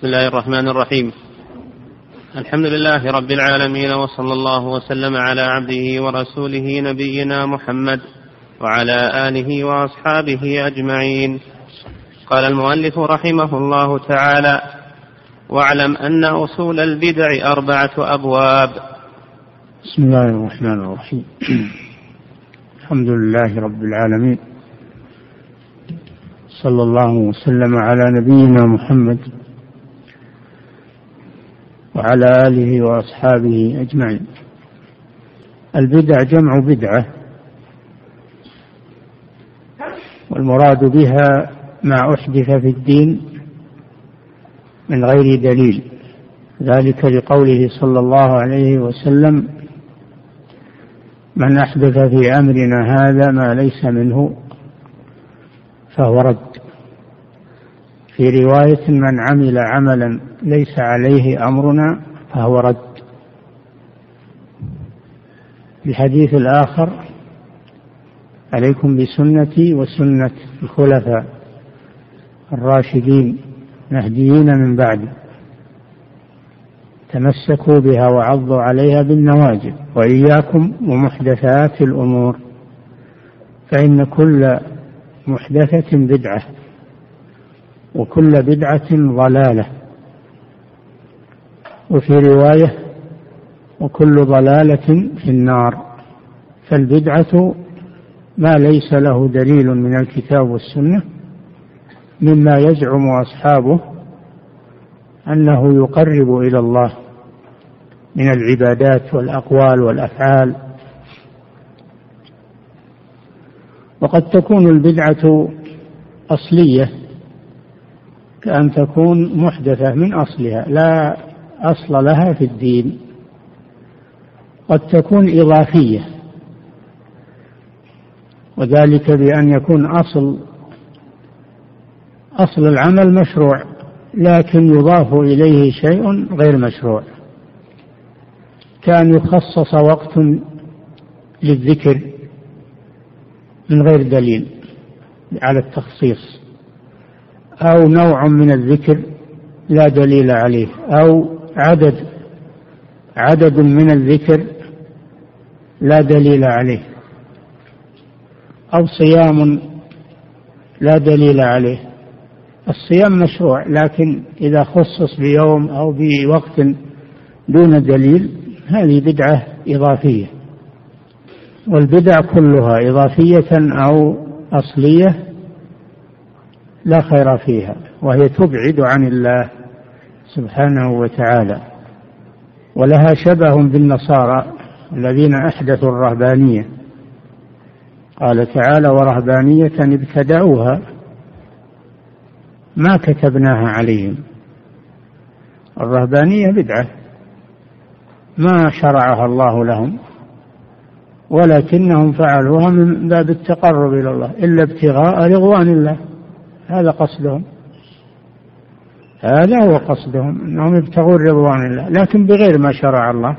بسم الله الرحمن الرحيم. الحمد لله رب العالمين، وصلى الله وسلم على عبده ورسوله نبينا محمد وعلى آله وأصحابه أجمعين. قال المؤلف رحمه الله تعالى: واعلم أن أصول البدع 4 أبواب. بسم الله الرحمن الرحيم. الحمد لله رب العالمين، صلى الله وسلم على نبينا محمد وعلى آله وأصحابه أجمعين. البدع جمع بدعة، والمراد بها ما أحدث في الدين من غير دليل، ذلك لقوله صلى الله عليه وسلم: من أحدث في أمرنا هذا ما ليس منه فهو رد. في رواية: من عمل عملا ليس عليه أمرنا فهو رد. الحديث الآخر: عليكم بسنتي وسنة الخلفاء الراشدين المهديين من بعدي، تمسكوا بها وعضوا عليها بالنواجذ، وإياكم ومحدثات الأمور، فإن كل محدثة بدعة وكل بدعة ضلالة. وفي رواية: وكل ضلالة في النار. فالبدعة ما ليس له دليل من الكتاب والسنة، مما يزعم أصحابه أنه يقرب إلى الله من العبادات والأقوال والأفعال. وقد تكون البدعة أصلية، كأن تكون محدثة من أصلها لا أصل لها في الدين. قد تكون إضافية، وذلك بأن يكون أصل العمل مشروع، لكن يضاف إليه شيء غير مشروع، كأن يخصص وقت للذكر من غير دليل على التخصيص، أو نوع من الذكر لا دليل عليه، أو عدد من الذكر لا دليل عليه، أو صيام لا دليل عليه. الصيام مشروع، لكن إذا خصص بيوم أو بوقت دون دليل هذه بدعة إضافية. والبدع كلها إضافية أو أصلية لا خير فيها، وهي تبعد عن الله سبحانه وتعالى، ولها شبه بالنصارى الذين أحدثوا الرهبانية. قال تعالى: ورهبانية ابتدعوها ما كتبناها عليهم. الرهبانية بدعة ما شرعها الله لهم، ولكنهم فعلوها من باب التقرب إلى الله، إلا ابتغاء رضوان الله. هذا قصدهم، هذا هو قصدهم، أنهم يبتغون رضوان الله، لكن بغير ما شرع الله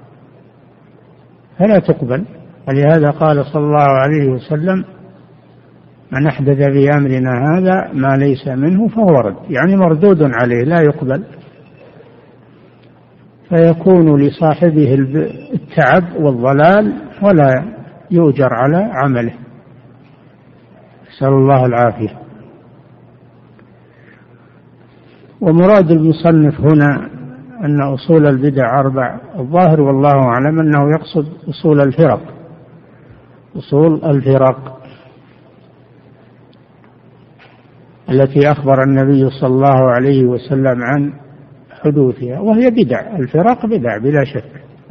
فلا تقبل. ولهذا قال صلى الله عليه وسلم: من أحدث في أمرنا هذا ما ليس منه فهو رد، يعني مردود عليه لا يقبل، فيكون لصاحبه التعب والضلال ولا يؤجر على عمله. نسأل الله العافية. ومراد المصنف هنا أن أصول البدع 4. الظاهر والله أعلم أنه يقصد أصول الفرق التي أخبر النبي صلى الله عليه وسلم عن حدوثها، وهي بدع. الفرق بدع بلا شك،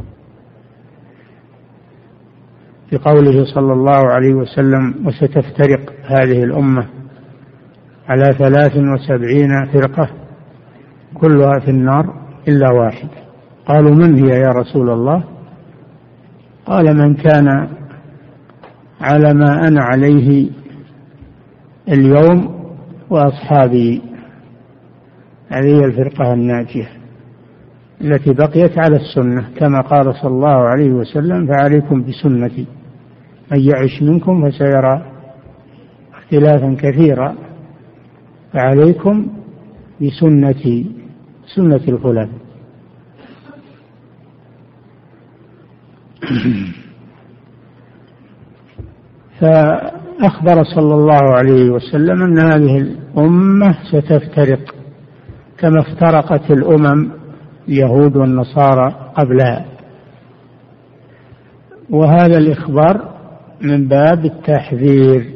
في قوله صلى الله عليه وسلم: وستفترق هذه الأمة على 73 فرقة كلها في النار إلا واحد. قالوا: من هي يا رسول الله؟ قال: من كان على ما أنا عليه اليوم وأصحابي. هذه هي الفرقة الناجية التي بقيت على السنة، كما قال صلى الله عليه وسلم: فعليكم بسنتي، من يعش منكم فسيرى اختلافا كثيرا، فعليكم بسنتي. سنة الخلفاء. فأخبر صلى الله عليه وسلم أن هذه الأمة ستفترق كما افترقت الأمم اليهود والنصارى قبلها، وهذا الإخبار من باب التحذير،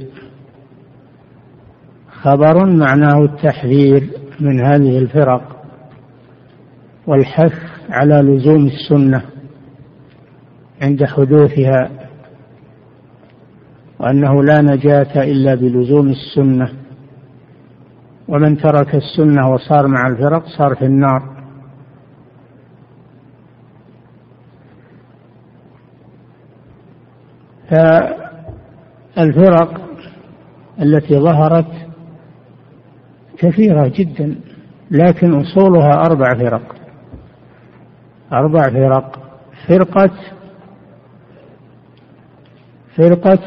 خبر معناه التحذير من هذه الفرق والحث على لزوم السنة عند حدوثها، وأنه لا نجاة إلا بلزوم السنة، ومن ترك السنة وصار مع الفرق صار في النار. فالفرق التي ظهرت كثيرة جدا، لكن أصولها 4 فرق. 4 فرق: فرقة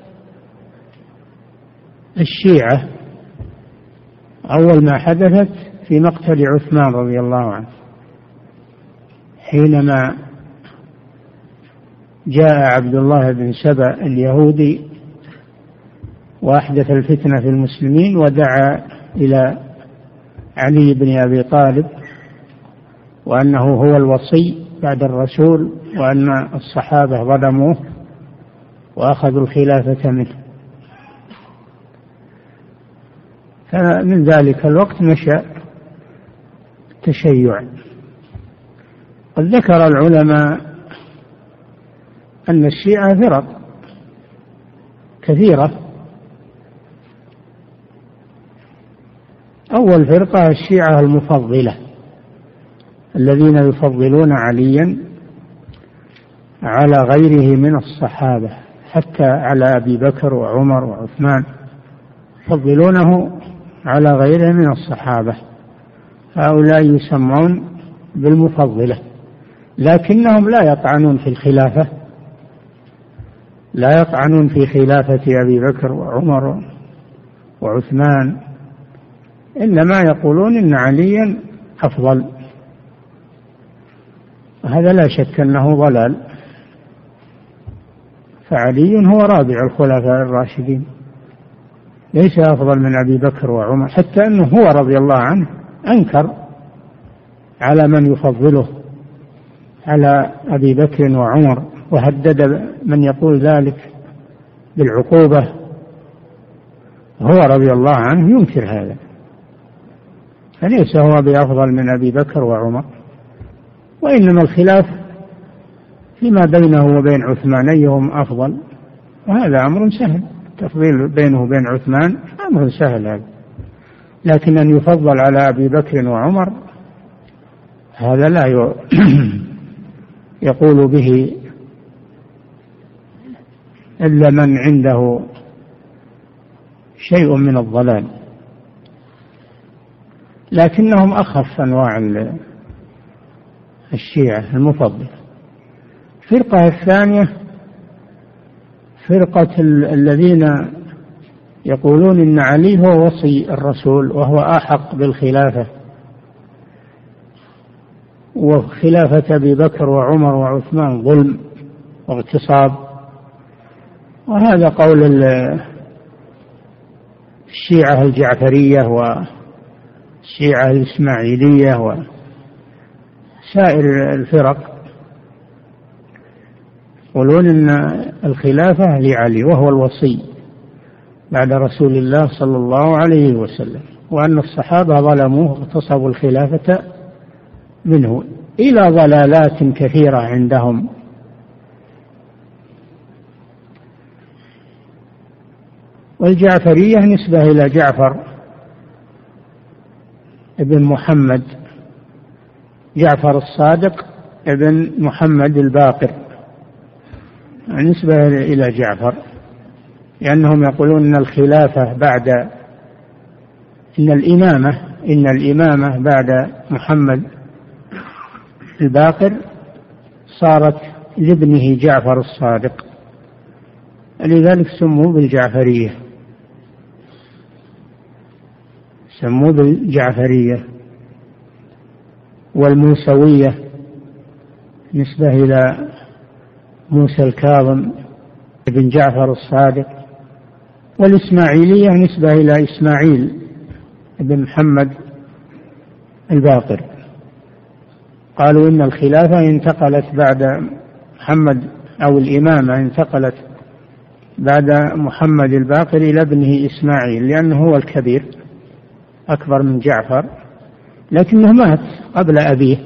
الشيعة أول ما حدثت في مقتل عثمان رضي الله عنه، حينما جاء عبد الله بن سبأ اليهودي وأحدث الفتنة في المسلمين ودعا إلى علي بن أبي طالب وأنه هو الوصي بعد الرسول، وأن الصحابة ظلموه وأخذوا الخلافة منه. فمن ذلك الوقت نشأ التشيع. قد ذكر العلماء أن الشيعة فرق كثيرة. أول فرقة الشيعة المفضلة، الذين يفضلون عليا على غيره من الصحابة، حتى على أبي بكر وعمر وعثمان، يفضلونه على غيره من الصحابة. هؤلاء يسمون بالمفضلة، لكنهم لا يطعنون في الخلافة، لا يطعنون في خلافة أبي بكر وعمر وعثمان، إنما يقولون إن عليا أفضل. هذا لا شك أنه ضلال، فعلي هو رابع الخلفاء الراشدين، ليس أفضل من أبي بكر وعمر، حتى أنه هو رضي الله عنه أنكر على من يفضله على أبي بكر وعمر، وهدد من يقول ذلك بالعقوبة. هو رضي الله عنه ينكر هذا، فليس هو بأفضل من أبي بكر وعمر، وإنما الخلاف فيما بينه وبين عثمان أيهم أفضل، وهذا أمر سهل، التفضيل بينه وبين عثمان أمر سهل هذا. لكن أن يفضل على أبي بكر وعمر هذا لا يقول به إلا من عنده شيء من الضلال، لكنهم أخف أنواع الشيعة المفضلة. الفرقة الثانية فرقة الذين يقولون إن علي هو وصي الرسول وهو أحق بالخلافة، وخلافة أبي بكر وعمر وعثمان ظلم واغتصاب. وهذا قول الشيعة الجعفرية والشيعة الإسماعيلية وسائر الفرق، يقولون إن الخلافة لعلي وهو الوصي بعد رسول الله صلى الله عليه وسلم، وأن الصحابة ظلموه واغتصبوا الخلافة منه، إلى ضلالات كثيرة عندهم. والجعفرية نسبة إلى جعفر ابن محمد، جعفر الصادق ابن محمد الباقر، نسبة إلى جعفر، لأنهم يقولون أن الخلافة بعد إن الإمامة بعد محمد الباقر صارت لابنه جعفر الصادق، لذلك سموا بالجعفرية، سموا بالجعفرية. والموسوية نسبة إلى موسى الكاظم بن جعفر الصادق، والإسماعيلية نسبة إلى إسماعيل بن محمد الباقر. قالوا إن الخلافة انتقلت بعد محمد، أو الإمامة انتقلت بعد محمد الباقر إلى ابنه إسماعيل، لأنه هو الكبير أكبر من جعفر، لكنه مات قبل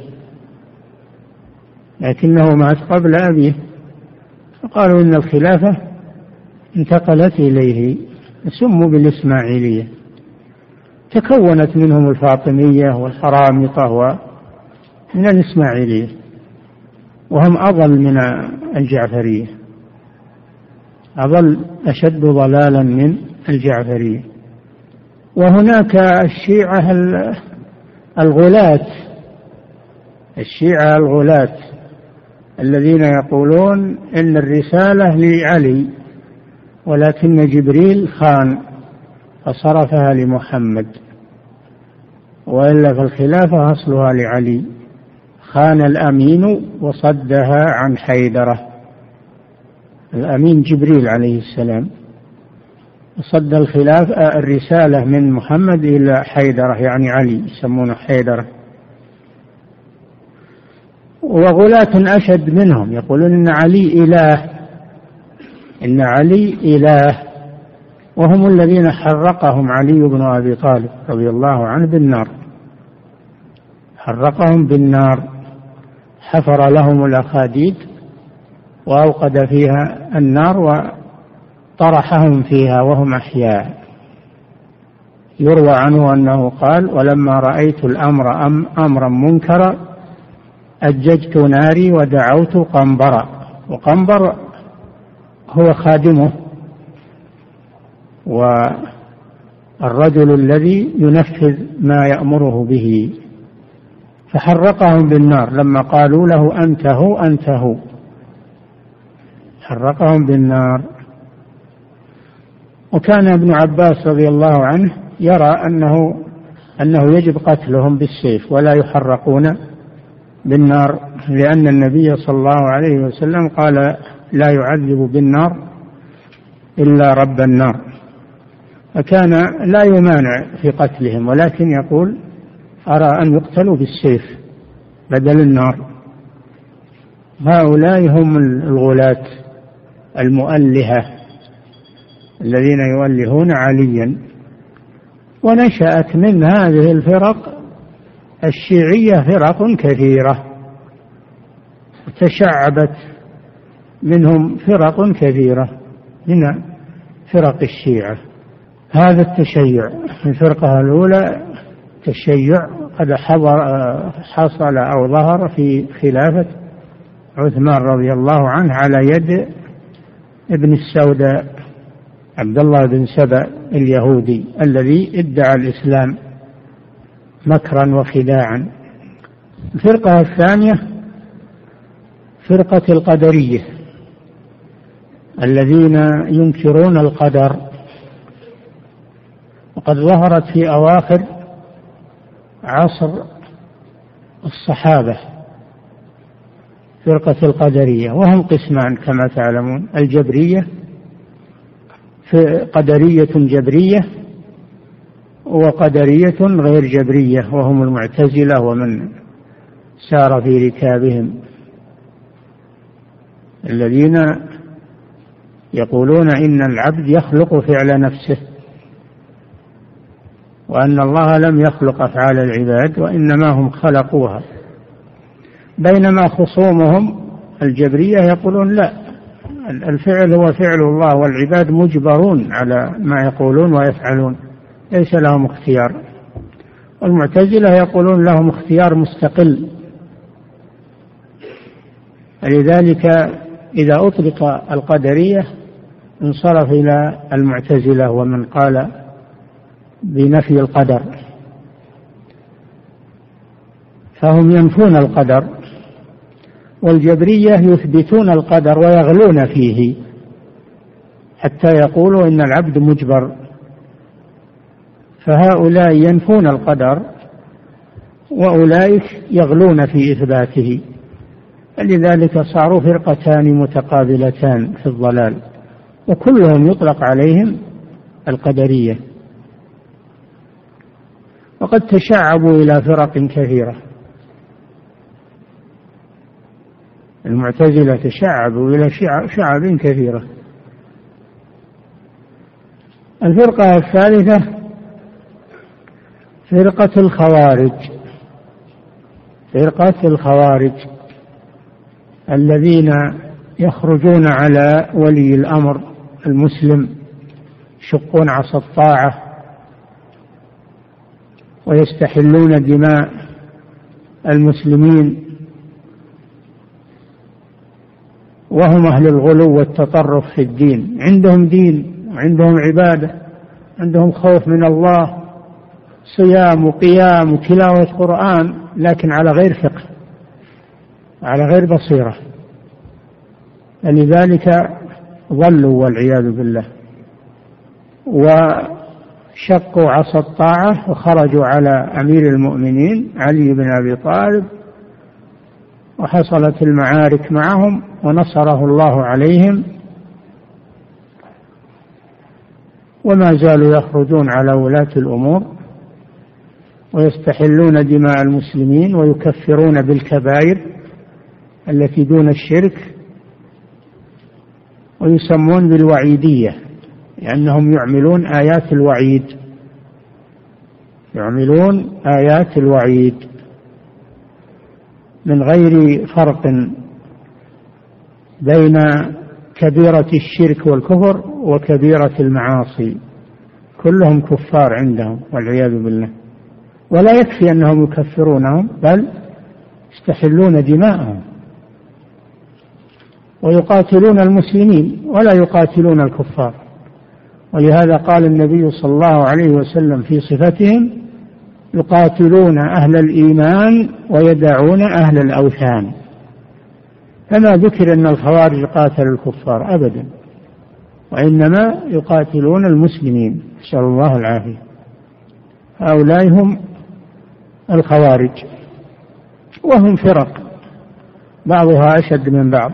أبيه، فقالوا إن الخلافة انتقلت إليه، سموا بالإسماعيلية. تكونت منهم الفاطمية والحرامطة من الإسماعيلية، وهم أضل من الجعفرية، أضل أشد ضلالا من الجعفرية. وهناك الشيعة الغلاة الذين يقولون إن الرسالة لعلي، ولكن جبريل خان فصرفها لمحمد، وإلا فالخلافة أصلها لعلي، خان الأمين وصدها عن حيدرة. الأمين جبريل عليه السلام، صد الرسالة من محمد إلى حيدرة، يعني علي، يسمونه حيدرة. وغلاة أشد منهم يقولون إن علي إله، وهم الذين حرقهم علي بن أبي طالب رضي الله عنه بالنار، حرقهم بالنار، حفر لهم الأخاديد وأوقد فيها النار وطرحهم فيها وهم أحياء. يروى عنه أنه قال: ولما رأيت الأمر أمرا منكرا أججت ناري ودعوت قنبرا. وقنبر هو خادمه والرجل الذي ينفذ ما يأمره به، فحرقهم بالنار لما قالوا له أنت هو، حرقهم بالنار. وكان ابن عباس رضي الله عنه يرى أنه يجب قتلهم بالسيف ولا يحرقون بالنار، لأن النبي صلى الله عليه وسلم قال: لا يعذب بالنار إلا رب النار. فكان لا يمانع في قتلهم، ولكن يقول: أرى أن يقتلوا بالسيف بدل النار. هؤلاء هم الغلاة المؤلهة الذين يؤلهون عليا. ونشأت من هذه الفرق الشيعية فرق كثيرة، تشعبت منهم فرق كثيرة من فرق الشيعة. هذا التشيع، الفرقة الأولى تشيع قد حصل أو ظهر في خلافة عثمان رضي الله عنه على يد ابن السوداء عبد الله بن سبأ اليهودي الذي ادعى الإسلام مكرا وخداعا. الفرقة الثانية فرقة القدرية الذين ينكرون القدر، وقد ظهرت في أواخر عصر الصحابة فرقة القدرية، وهم قسمان كما تعلمون: الجبرية، قدرية جبرية، وقدرية غير جبرية وهم المعتزلة ومن سار في ركابهم، الذين يقولون إن العبد يخلق فعل نفسه، وأن الله لم يخلق أفعال العباد وإنما هم خلقوها. بينما خصومهم الجبرية يقولون لا، الفعل هو فعل الله والعباد مجبرون على ما يقولون ويفعلون، ليس لهم اختيار. والمعتزلة يقولون لهم اختيار مستقل. لذلك إذا أطلق القدرية انصرف إلى المعتزلة ومن قال بنفي القدر، فهم ينفون القدر. والجبرية يثبتون القدر ويغلون فيه حتى يقولوا إن العبد مجبر. فهؤلاء ينفون القدر وأولئك يغلون في إثباته، لذلك صاروا فرقتان متقابلتان في الضلال، وكلهم يطلق عليهم القدرية، وقد تشعبوا إلى فرق كثيرة. المعتزلة تشعبوا إلى شعب كثيرة. الفرقة الثالثة فرقة الخوارج. فرقة الخوارج الذين يخرجون على ولي الأمر المسلم، يشقون عصا الطاعة ويستحلون دماء المسلمين، وهم أهل الغلو والتطرف في الدين. عندهم دين وعندهم عبادة، عندهم خوف من الله، صيام وقيام وتلاوة قرآن، لكن على غير فقه، على غير بصيرة، لذلك ضلوا والعياذ بالله، وشقوا عصا الطاعة وخرجوا على أمير المؤمنين علي بن أبي طالب، وحصلت المعارك معهم ونصره الله عليهم، وما زالوا يخرجون على ولاة الأمور ويستحلون دماء المسلمين ويكفرون بالكبائر التي دون الشرك، ويسمون بالوعيدية لأنهم يعملون آيات الوعيد، يعملون آيات الوعيد من غير فرق بين كبيرة الشرك والكفر وكبيرة المعاصي، كلهم كفار عندهم والعياذ بالله. ولا يكفي أنهم يكفرونهم، بل يستحلون دماءهم ويقاتلون المسلمين ولا يقاتلون الكفار. ولهذا قال النبي صلى الله عليه وسلم في صفتهم: يقاتلون أهل الإيمان ويدعون أهل الأوثان. فما ذكر أن الخوارج قاتلوا الكفار أبدا، وإنما يقاتلون المسلمين، نسأل الله العافية. هؤلاء هم الخوارج، وهم فرق بعضها أشد من بعض.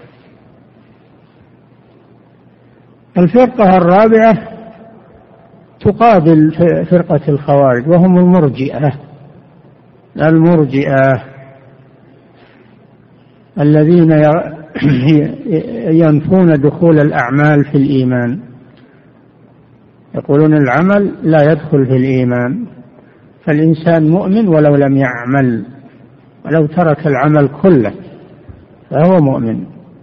الفرقة الرابعة تقابل فرقة الخوارج، وهم المرجئة. المرجئة الذين ينفون دخول الأعمال في الإيمان، يقولون العمل لا يدخل في الإيمان، فالإنسان مؤمن ولو لم يعمل، ولو ترك العمل كله فهو مؤمن.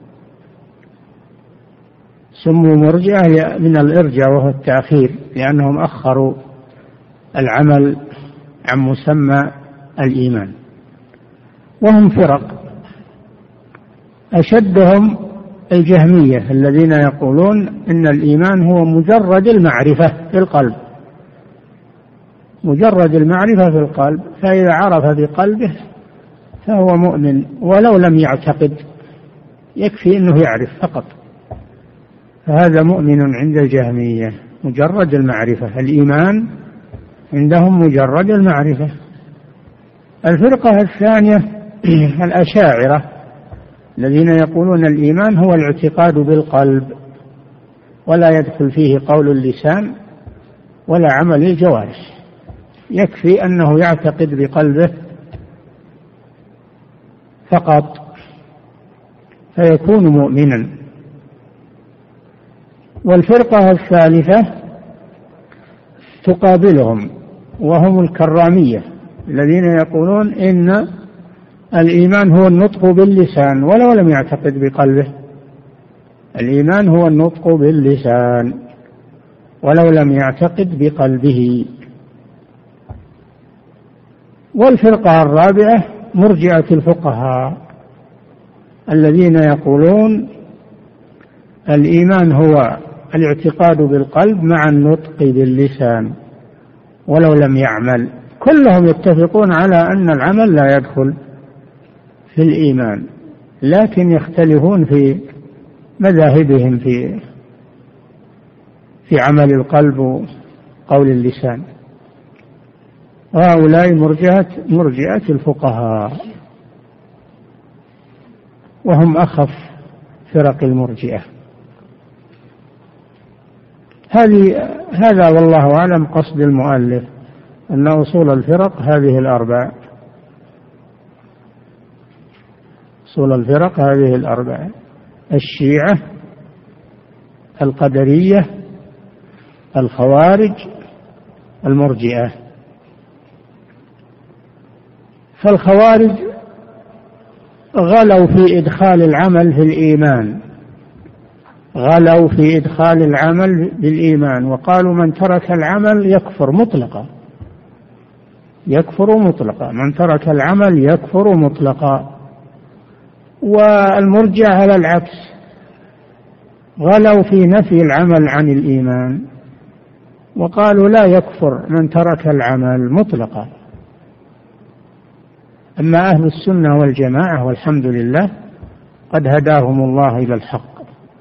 سموا مرجئة من الإرجاء وهو التأخير، لأنهم أخروا العمل عن مسمى الإيمان. وهم فرق، أشدهم الجهمية الذين يقولون إن الإيمان هو مجرد المعرفة في القلب، مجرد المعرفة في القلب، فإذا عرف بقلبه فهو مؤمن ولو لم يعتقد، يكفي أنه يعرف فقط، فهذا مؤمن عند الجهمية، مجرد المعرفة. الإيمان عندهم مجرد المعرفة. الفرقة الثانية الأشاعرة الذين يقولون الإيمان هو الاعتقاد بالقلب ولا يدخل فيه قول اللسان ولا عمل الجوارح، يكفي أنه يعتقد بقلبه فقط فيكون مؤمنا. والفرقة الثالثة تقابلهم، وهم الكرامية الذين يقولون إن الإيمان هو النطق باللسان ولو لم يعتقد بقلبه. الإيمان هو النطق باللسان ولو لم يعتقد بقلبه. والفرقة الرابعة مرجئة الفقهاء الذين يقولون الإيمان هو الاعتقاد بالقلب مع النطق باللسان ولو لم يعمل. كلهم يتفقون على أن العمل لا يدخل في الإيمان، لكن يختلفون في مذاهبهم في عمل القلب وقول اللسان. وهؤلاء مرجئة الفقهاء، وهم أخف فرق المرجئة. هذا والله أعلم قصد المؤلف، أن أصول الفرق هذه الأربع. أصول الفرق هذه الأربع: الشيعة، القدرية، الخوارج، المرجئة. فالخوارج غلوا في إدخال العمل في الإيمان، غلوا في إدخال العمل بالإيمان، وقالوا من ترك العمل يكفر مطلقا، يكفر مطلقا، من ترك العمل يكفر مطلقا. والمرجئة على العكس، غلوا في نفي العمل عن الإيمان، وقالوا لا يكفر من ترك العمل مطلقا. أما أهل السنة والجماعة والحمد لله قد هداهم الله إلى الحق،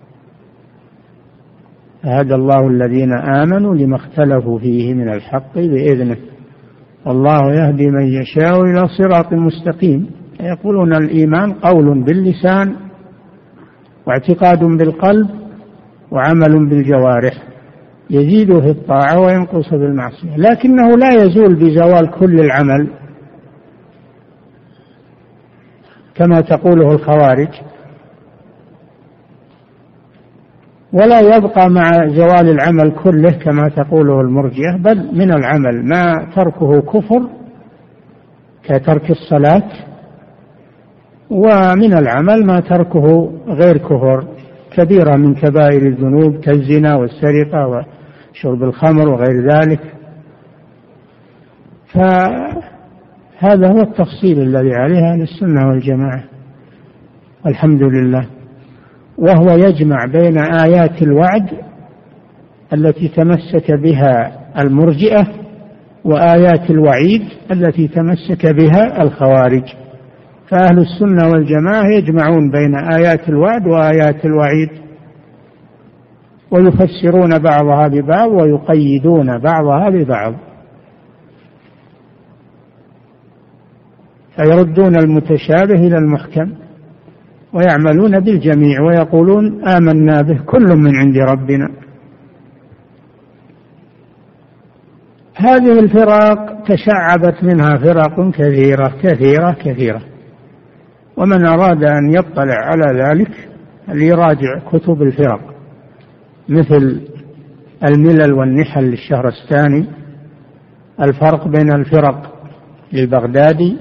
هدى الله الذين آمنوا لما اختلفوا فيه من الحق بإذنه، والله يهدي من يشاء إلى صراط مستقيم. يقولون الإيمان قول باللسان واعتقاد بالقلب وعمل بالجوارح، يزيد في الطاعة وينقص بالمعصية، لكنه لا يزول بزوال كل العمل كما تقوله الخوارج، ولا يبقى مع زوال العمل كله كما تقوله المرجئة، بل من العمل ما تركه كفر كترك الصلاة، ومن العمل ما تركه غير كفر كبيرة من كبائر الذنوب كالزنا والسرقة وشرب الخمر وغير ذلك. فهذا هو التفصيل الذي عليه أهل السنة والجماعة والحمد لله، وهو يجمع بين آيات الوعد التي تمسك بها المرجئة وآيات الوعيد التي تمسك بها الخوارج. فأهل السنة والجماعة يجمعون بين آيات الوعد وآيات الوعيد، ويفسرون بعضها ببعض ويقيدون بعضها ببعض، فيردون المتشابه إلى المحكم ويعملون بالجميع ويقولون آمنا به كل من عند ربنا. هذه الفرق تشعبت منها فرق كثيرة كثيرة كثيرة، ومن أراد أن يطلع على ذلك ليراجع كتب الفرق مثل الملل والنحل للشهرستاني، الفرق بين الفرق للبغدادي،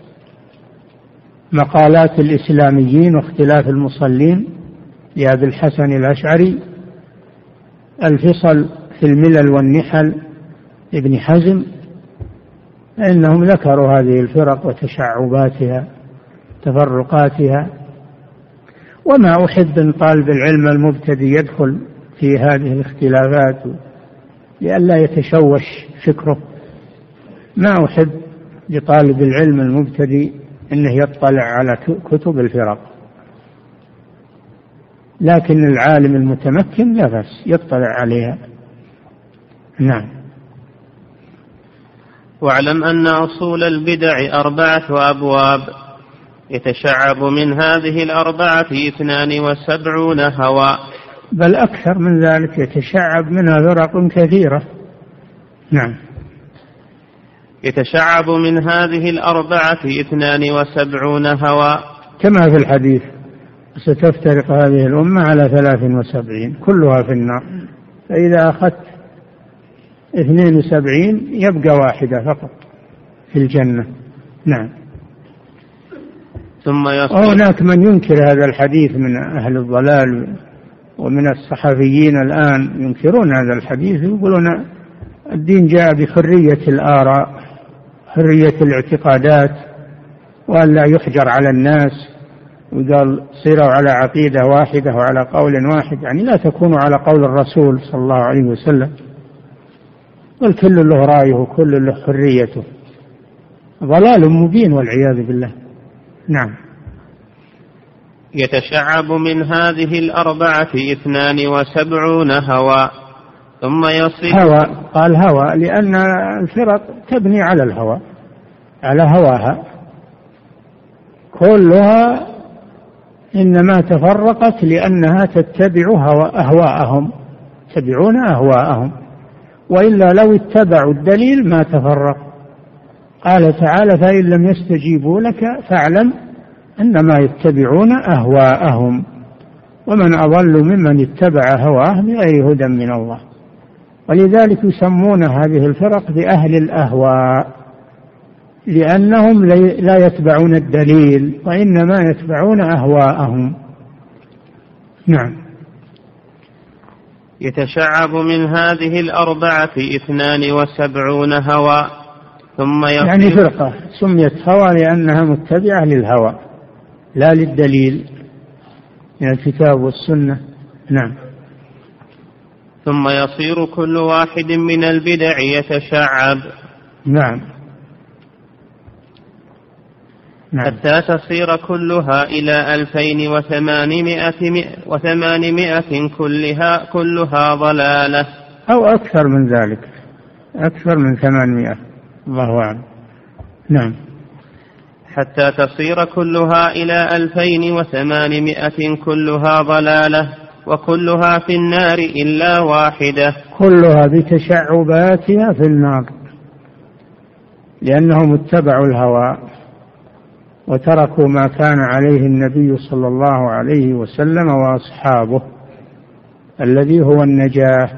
مقالات الإسلاميين واختلاف المصلين لأبي الحسن الأشعري، الفصل في الملل والنحل ابن حزم، إنهم ذكروا هذه الفرق وتشعباتها تفرقاتها. وما أحب أن طالب العلم المبتدئ يدخل في هذه الاختلافات لئلا يتشوش فكره، ما أحب لطالب العلم المبتدئ أنه يطلع على كتب الفرق، لكن العالم المتمكن لا بأس يطلع عليها. نعم. واعلم أن أصول البدع 4 أبواب، يتشعب من هذه 4 72 هوى، بل أكثر من ذلك، يتشعب منها فرق كثيرة. نعم. يتشعب من هذه 4 72 هوى، كما في الحديث ستفترق هذه الأمة على 73 كلها في النار، فإذا أخذت 72 يبقى واحدة فقط في الجنة. نعم. ثم هناك من ينكر هذا الحديث من أهل الضلال ومن الصحفيين الآن ينكرون هذا الحديث، يقولون الدين جاء بحرية الآراء، حرية الاعتقادات، وأن لا يحجر على الناس، وقال صيروا على عقيدة واحدة وعلى قول واحد، يعني لا تكونوا على قول الرسول صلى الله عليه وسلم، والكل له رأيه وكل له حريته. ضلال مبين والعياذ بالله. نعم. يتشعب من هذه 4 72 هوى، ثم يصير هوى، قال هوى لأن الفرق تبني على الهوى، على هواها، كلها إنما تفرقت لأنها تتبع أهواءهم، يتبعون أهواءهم، وإلا لو اتبعوا الدليل ما تفرق. قال تعالى: فإن لم يستجيبوا لك فاعلم أنما يتبعون أهواءهم، ومن أضل ممن اتبع هواه بغير هدى من الله. ولذلك يسمون هذه الفرق بأهل الأهواء، لأنهم لا يتبعون الدليل وإنما يتبعون أهواءهم. نعم. يتشعب من هذه الأربعة 72 هوى، ثم يعني فرقة سميت هوى لأنها متبعة للهوى لا للدليل من الكتاب والسنة. نعم. ثم يصير كل واحد من البدع يتشعب. نعم. حتى تصير كلها إلى 2800 كلها ضلالة، أو أكثر من ذلك، أكثر من 800، الله أعلم. نعم. حتى تصير كلها إلى 2800 كلها ضلالة، وكلها في النار إلا واحدة، كلها بتشعباتها في النار، لأنهم اتبعوا الهوى وتركوا ما كان عليه النبي صلى الله عليه وسلم وأصحابه الذي هو النجاة.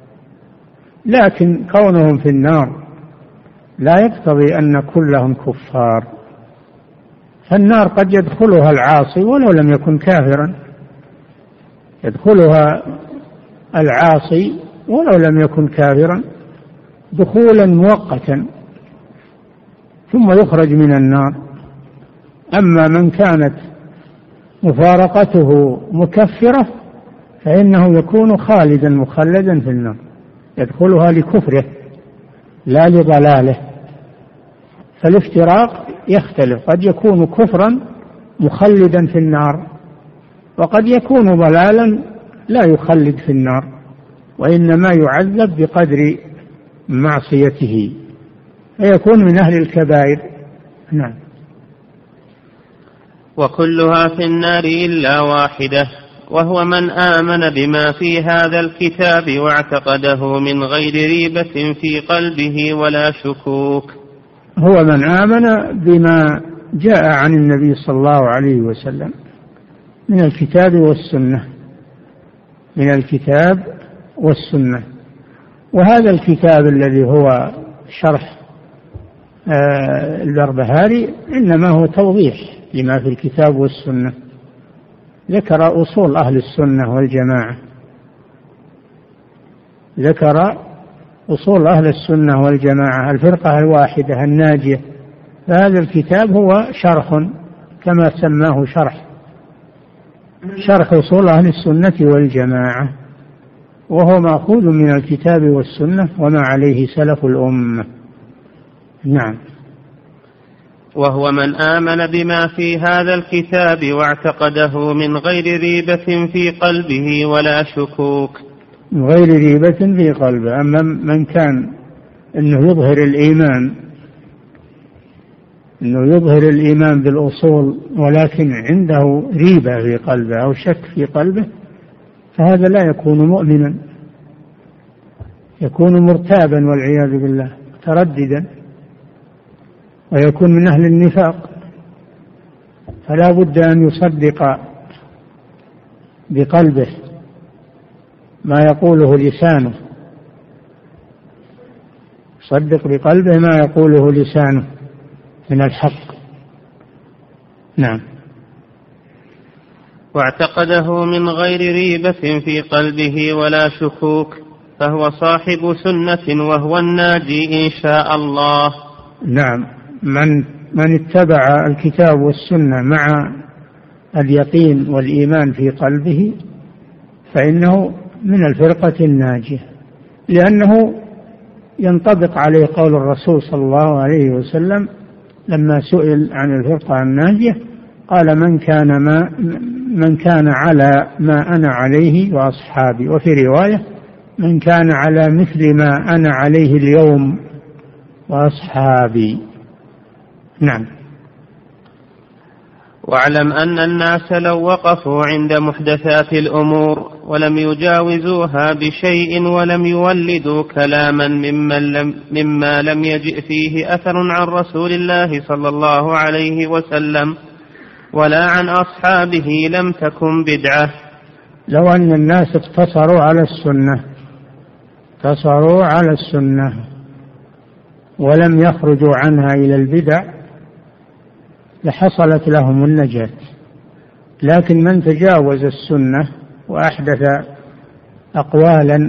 لكن كونهم في النار لا يقتضي أن كلهم كفار، فالنار قد يدخلها العاصي ولو لم يكن كافرا، يدخلها العاصي ولو لم يكن كافرا دخولا مؤقتا ثم يخرج من النار. أما من كانت مفارقته مكفرة فإنه يكون خالدا مخلدا في النار، يدخلها لكفره لا لضلاله. فالافتراق يختلف، قد يكون كفرا مخلدا في النار، وقد يكون ضلالا لا يخلد في النار وإنما يعذب بقدر معصيته فيكون من أهل الكبائر. نعم. وكلها في النار إلا واحدة، وهو من آمن بما في هذا الكتاب واعتقده من غير ريبة في قلبه ولا شكوك. هو من آمن بما جاء عن النبي صلى الله عليه وسلم من الكتاب والسنة، من الكتاب والسنة. وهذا الكتاب الذي هو شرح البربهاري إنما هو توضيح لما في الكتاب والسنة، ذكر أصول أهل السنة والجماعة، ذكر أصول أهل السنة والجماعة الفرقة الواحدة الناجية. فهذا الكتاب هو شرح كما سماه شرح أصول أهل السنة والجماعة، وهو مأخوذ من الكتاب والسنة وما عليه سلف الأمة. نعم. وهو من آمن بما في هذا الكتاب واعتقده من غير ريبة في قلبه ولا شكوك. من غير ريبة في قلبه. أما من كان أنه يظهر الإيمان بالأصول ولكن عنده ريبة في قلبه أو شك في قلبه، فهذا لا يكون مؤمنا، يكون مرتابا والعياذ بالله، ترددا، ويكون من أهل النفاق. فلا بد أن يصدق بقلبه ما يقوله لسانه، يصدق بقلبه ما يقوله لسانه من الحق. نعم. واعتقده من غير ريبة في قلبه ولا شكوك، فهو صاحب سنة وهو الناجي إن شاء الله. نعم. من اتبع الكتاب والسنة مع اليقين والإيمان في قلبه فإنه من الفرقة الناجية، لأنه ينطبق عليه قول الرسول صلى الله عليه وسلم لما سئل عن الفرقة الناجية قال: من كان على ما أنا عليه وأصحابي، وفي رواية: من كان على مثل ما أنا عليه اليوم وأصحابي. نعم. واعلم أن الناس لو وقفوا عند محدثات الأمور ولم يجاوزوها بشيء ولم يولدوا كلاما مما لم يجئ فيه أثر عن رسول الله صلى الله عليه وسلم ولا عن أصحابه لم تكن بدعة. لو أن الناس اقتصروا على السنة ولم يخرجوا عنها إلى البدع لحصلت لهم النجاة، لكن من تجاوز السنة وأحدث أقوالا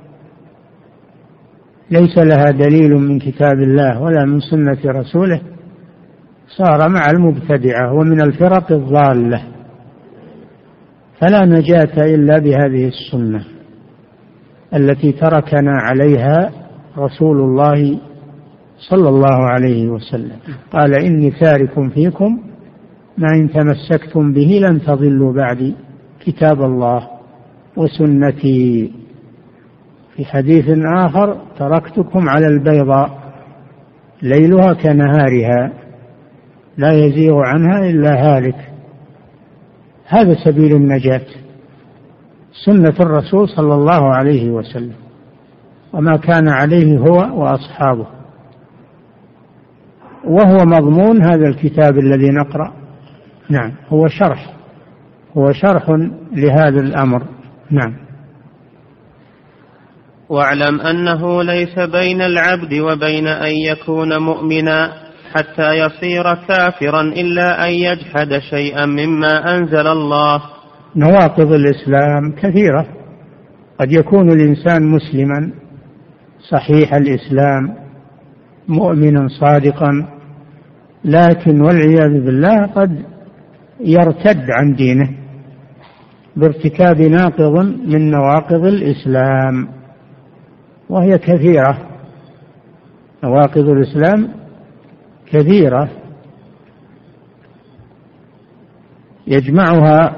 ليس لها دليل من كتاب الله ولا من سنة رسوله صار مع المبتدعة ومن الفرق الضالة، فلا نجاة إلا بهذه السنة التي تركنا عليها رسول الله صلى الله عليه وسلم. قال إني تارك فيكم ما إن تمسكتم به لن تضلوا بعدي كتاب الله وسنتي. في حديث آخر تركتكم على البيضاء ليلها كنهارها لا يزيغ عنها إلا هالك. هذا سبيل النجاة، سنة الرسول صلى الله عليه وسلم وما كان عليه هو وأصحابه، وهو مضمون هذا الكتاب الذي نقرأ. نعم، هو شرح لهذا الأمر. نعم. واعلم أنه ليس بين العبد وبين أن يكون مؤمنا حتى يصير كافرا إلا أن يجحد شيئا مما أنزل الله. نواقض الإسلام كثيرة، قد يكون الإنسان مسلما صحيح الإسلام مؤمنا صادقا، لكن والعياذ بالله قد يرتد عن دينه بارتكاب ناقض من نواقض الإسلام، وهي كثيرة. نواقض الإسلام كثيرة يجمعها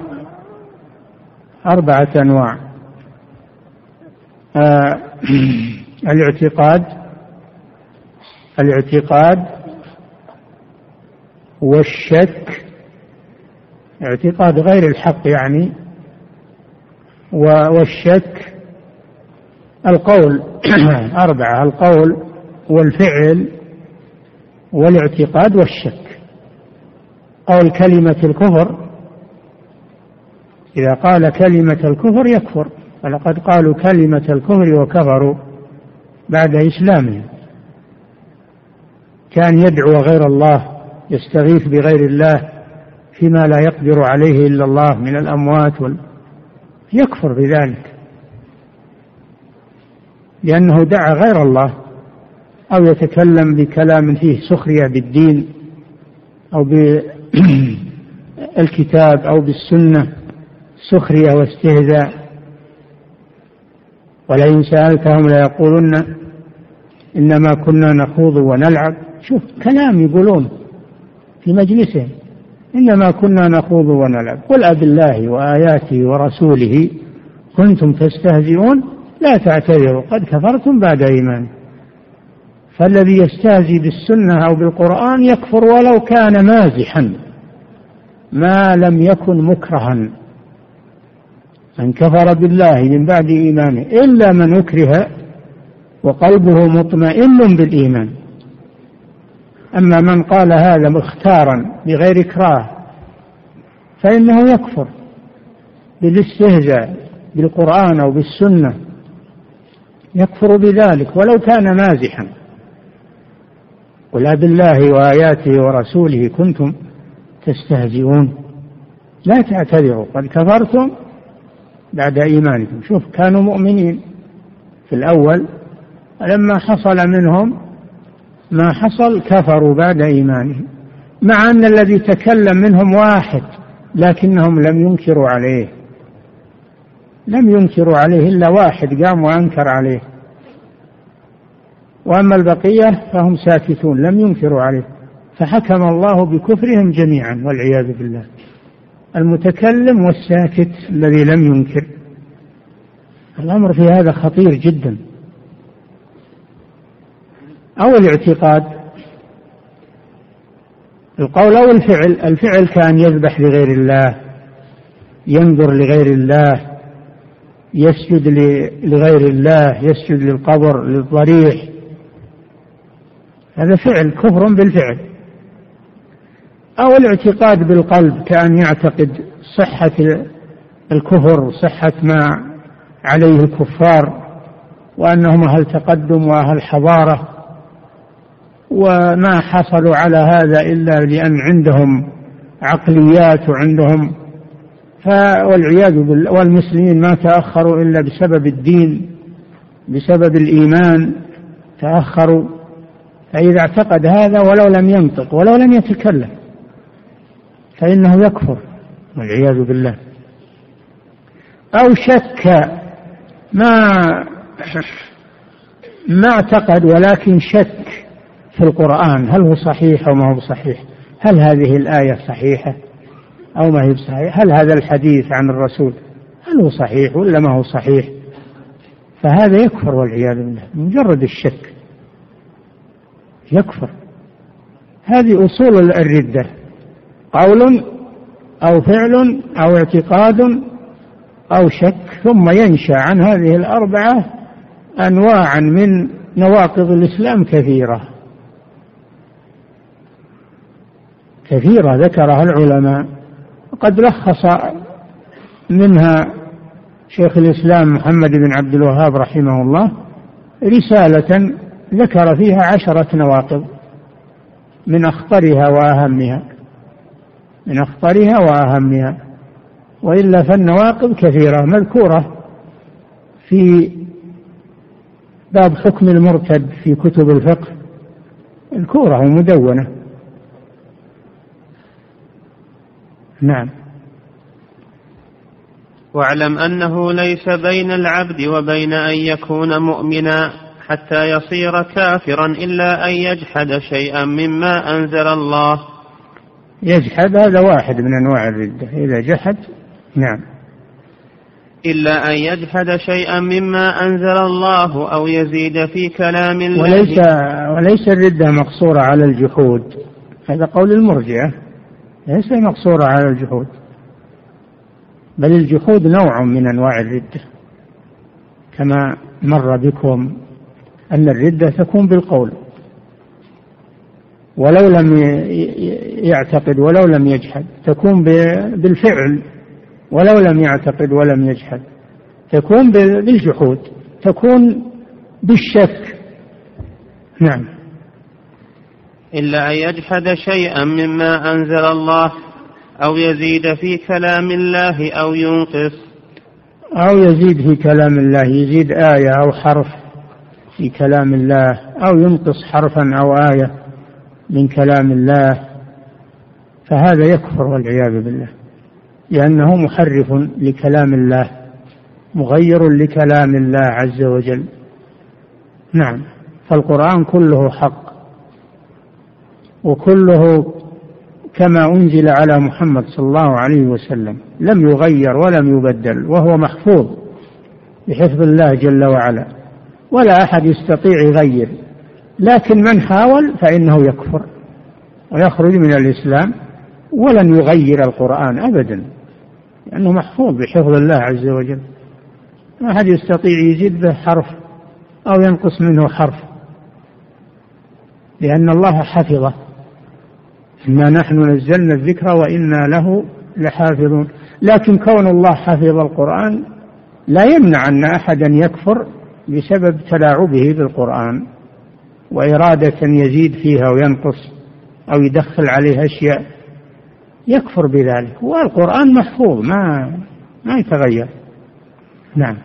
4 أنواع: الاعتقاد والشك، اعتقاد غير الحق يعني، والشك، القول 4: القول والفعل والاعتقاد والشك. قول كلمة الكفر، إذا قال كلمة الكفر يكفر، ولقد قالوا كلمة الكفر وكفروا بعد إسلامهم. كان يدعو غير الله، يستغيث بغير الله فيما لا يقدر عليه إلا الله من الأموات يكفر بذلك لأنه دعا غير الله، أو يتكلم بكلام فيه سخرية بالدين أو بالكتاب أو بالسنة، سخرية واستهزاء. ولئن سألتهم ليقولن إنما كنا نخوض ونلعب. شوف كلام يقولون في مجلسهم، إنما كنا نخوض ونلعب. قل أبالله وآياته ورسوله كنتم تستهزئون لا تعتذروا قد كفرتم بعد إيمانكم. فالذي يستهزئ بالسنة أو بالقرآن يكفر ولو كان مازحا ما لم يكن مكرها. من كفر بالله من بعد إيمانه إلا من أكره وقلبه مطمئن بالإيمان. أما من قال هذا مختارا بغير إكراه فإنه يكفر بالاستهزاء بالقرآن أو بالسنة، يكفر بذلك ولو كان مازحا. قل أبالله وآياته ورسوله كنتم تستهزئون لا تعتذروا قد كفرتم بعد إيمانكم. شوف كانوا مؤمنين في الأول، لما حصل منهم ما حصل كفروا بعد إيمانهم، مع أن الذي تكلم منهم واحد لكنهم لم ينكروا عليه إلا واحد قام وأنكر عليه، وأما البقية فهم ساكتون لم ينكروا عليه، فحكم الله بكفرهم جميعا والعياذ بالله، المتكلم والساكت الذي لم ينكر. الأمر في هذا خطير جدا. أو الاعتقاد، القول أو الفعل كان يذبح لغير الله، ينظر لغير الله، يسجد لغير الله، يسجد للقبر، للضريح، هذا فعل كفر بالفعل. أو الاعتقاد بالقلب، كأن يعتقد صحة الكفر، صحة ما عليه الكفار، وأنهم أهل تقدم وأهل حضارة، وما حصلوا على هذا إلا لأن عندهم عقليات وعندهم والعياذ بالله. والمسلمين ما تأخروا إلا بسبب الدين، بسبب الإيمان تأخروا. فإذا اعتقد هذا ولو لم ينطق ولو لم يتكلم فإنه يكفر والعياذ بالله. أو شك، ما اعتقد ولكن شك في القرآن، هل هو صحيح أو ما هو صحيح، هل هذه الآية صحيحة أو ما هي صحيحة، هل هذا الحديث عن الرسول هل هو صحيح ولا ما هو صحيح، فهذا يكفر والعياذ بالله. مجرد الشك يكفر. هذه أصول الردة: قول أو فعل أو اعتقاد أو شك، ثم ينشأ عن هذه الأربعة أنواعا من نواقض الإسلام كثيرة كثيرة ذكرها العلماء، وقد لخص منها شيخ الإسلام محمد بن عبد الوهاب رحمه الله رسالة ذكر فيها 10 نواقض من أخطرها وأهمها، وإلا فالنواقض كثيرة مذكورة في باب حكم المرتد في كتب الفقه، مذكورة ومدونة. نعم. واعلم أنه ليس بين العبد وبين أن يكون مؤمنا حتى يصير كافرا إلا أن يجحد شيئا مما أنزل الله. يجحد هذا واحد من أنواع الردة، إذا جحد. نعم. إلا أن يجحد شيئا مما أنزل الله أو يزيد في كلام الله. وليس الردة مقصورة على الجحود، هذا قول المرجئة، ليس مقصورة على الجحود، بل الجحود نوع من أنواع الردة، كما مر بكم أن الردة تكون بالقول ولو لم يعتقد ولو لم يجحد، تكون بالفعل ولو لم يعتقد ولم يجحد، تكون بالجحود، تكون بالشك. نعم. إلا أن يجحد شيئا مما أنزل الله أو يزيد في كلام الله أو ينقص. أو يزيد في كلام الله، يزيد آية أو حرف في كلام الله، أو ينقص حرفا أو آية من كلام الله، فهذا يكفر والعياذ بالله، لأنه محرف لكلام الله، مغير لكلام الله عز وجل. نعم. فالقرآن كله حق، وكله كما أنزل على محمد صلى الله عليه وسلم، لم يغير ولم يبدل، وهو محفوظ بحفظ الله جل وعلا، ولا أحد يستطيع يغير، لكن من حاول فإنه يكفر ويخرج من الإسلام، ولن يغير القرآن أبدا، لأنه محفوظ بحفظ الله عز وجل، ما أحد يستطيع يزيد به حرف أو ينقص منه حرف، لأن الله حفظه. إنا نحن نزلنا الذكر وإنا له لحافظون. لكن كون الله حفظ القرآن لا يمنع أن أحدا يكفر بسبب تلاعبه بالقرآن وإرادة يزيد فيها وينقص أو يدخل عليها أشياء، يكفر بذلك، والقرآن محفوظ ما يتغير. نعم.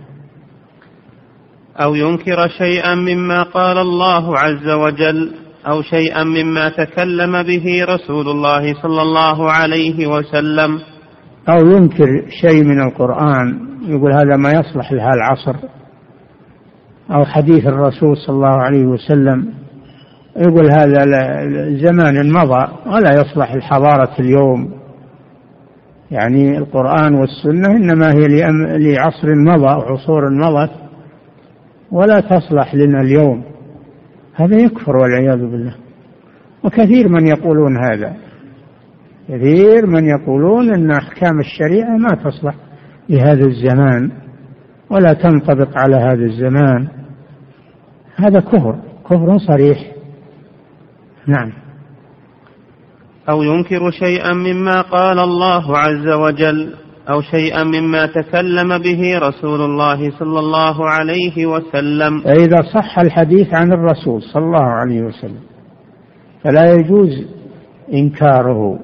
أو ينكر شيئا مما قال الله عز وجل أو شيئا مما تكلم به رسول الله صلى الله عليه وسلم. أو ينكر شيء من القرآن، يقول هذا ما يصلح لها العصر، أو حديث الرسول صلى الله عليه وسلم، يقول هذا زمان مضى ولا يصلح الحضارة اليوم، يعني القرآن والسنة إنما هي لعصر مضى وعصور مضت ولا تصلح لنا اليوم. هذا يكفر والعياذ بالله. وكثير من يقولون هذا، كثير من يقولون أن أحكام الشريعة ما تصلح لهذا الزمان ولا تنطبق على هذا الزمان. هذا كفر صريح. نعم. أو ينكر شيئا مما قال الله عز وجل أو شيئا مما تكلم به رسول الله صلى الله عليه وسلم. فإذا صح الحديث عن الرسول صلى الله عليه وسلم فلا يجوز إنكاره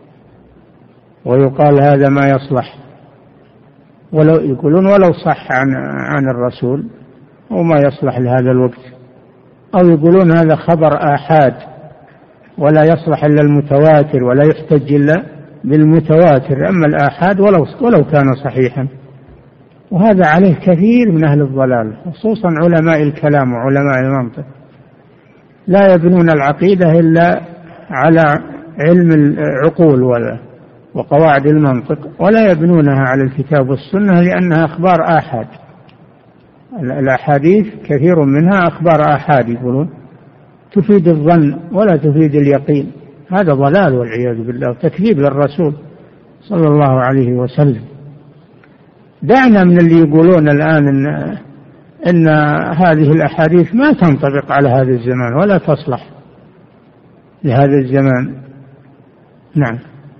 ويقال هذا ما يصلح، ولو يقولون ولو صح عن الرسول وما يصلح لهذا الوقت، أو يقولون هذا خبر آحاد ولا يصلح إلا المتواتر ولا يحتج إلا بالمتواتر، أما الآحاد ولو كان صحيحا. وهذا عليه كثير من أهل الضلال خصوصا علماء الكلام وعلماء المنطق، لا يبنون العقيدة إلا على علم العقول وقواعد المنطق، ولا يبنونها على الكتاب والسنة لأنها أخبار آحاد. الأحاديث كثير منها أخبار آحاد يقولون تفيد الظن ولا تفيد اليقين. هذا ضلال والعياذ بالله وتكذيب للرسول صلى الله عليه وسلم. دعنا من اللي يقولون الآن إن هذه الأحاديث ما تنطبق على هذا الزمان ولا تصلح لهذا الزمان. نعم.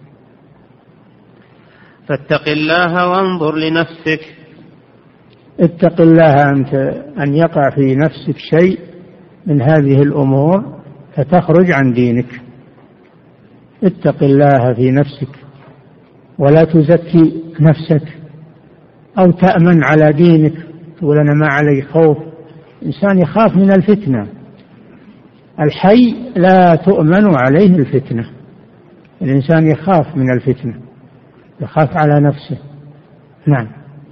فاتق الله وانظر لنفسك. اتق الله أن يقع في نفسك شيء من هذه الأمور فتخرج عن دينك. اتق الله في نفسك ولا تزكي نفسك أو تأمن على دينك تقول أنا ما علي خوف. الإنسان يخاف من الفتنة، الحي لا تؤمن عليه الفتنة. الإنسان يخاف من الفتنة، يخاف على نفسه. نعم.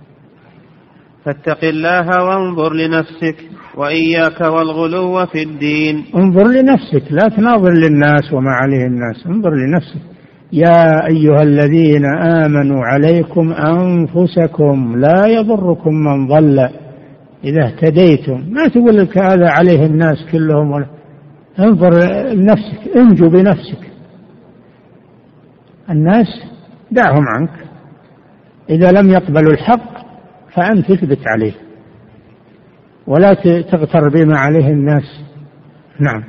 فاتق الله وانظر لنفسك وإياك والغلو في الدين. انظر لنفسك، لا تناظر للناس وما عليه الناس، انظر لنفسك. يا أيها الذين آمنوا عليكم أنفسكم لا يضركم من ضل إذا اهتديتم. ما تقول لك هذا عليه الناس كلهم ولا. انظر لنفسك، انجو بنفسك. الناس دعهم عنك، إذا لم يقبلوا الحق فأنت تثبت عليه ولا تغتر بما عليه الناس. نعم.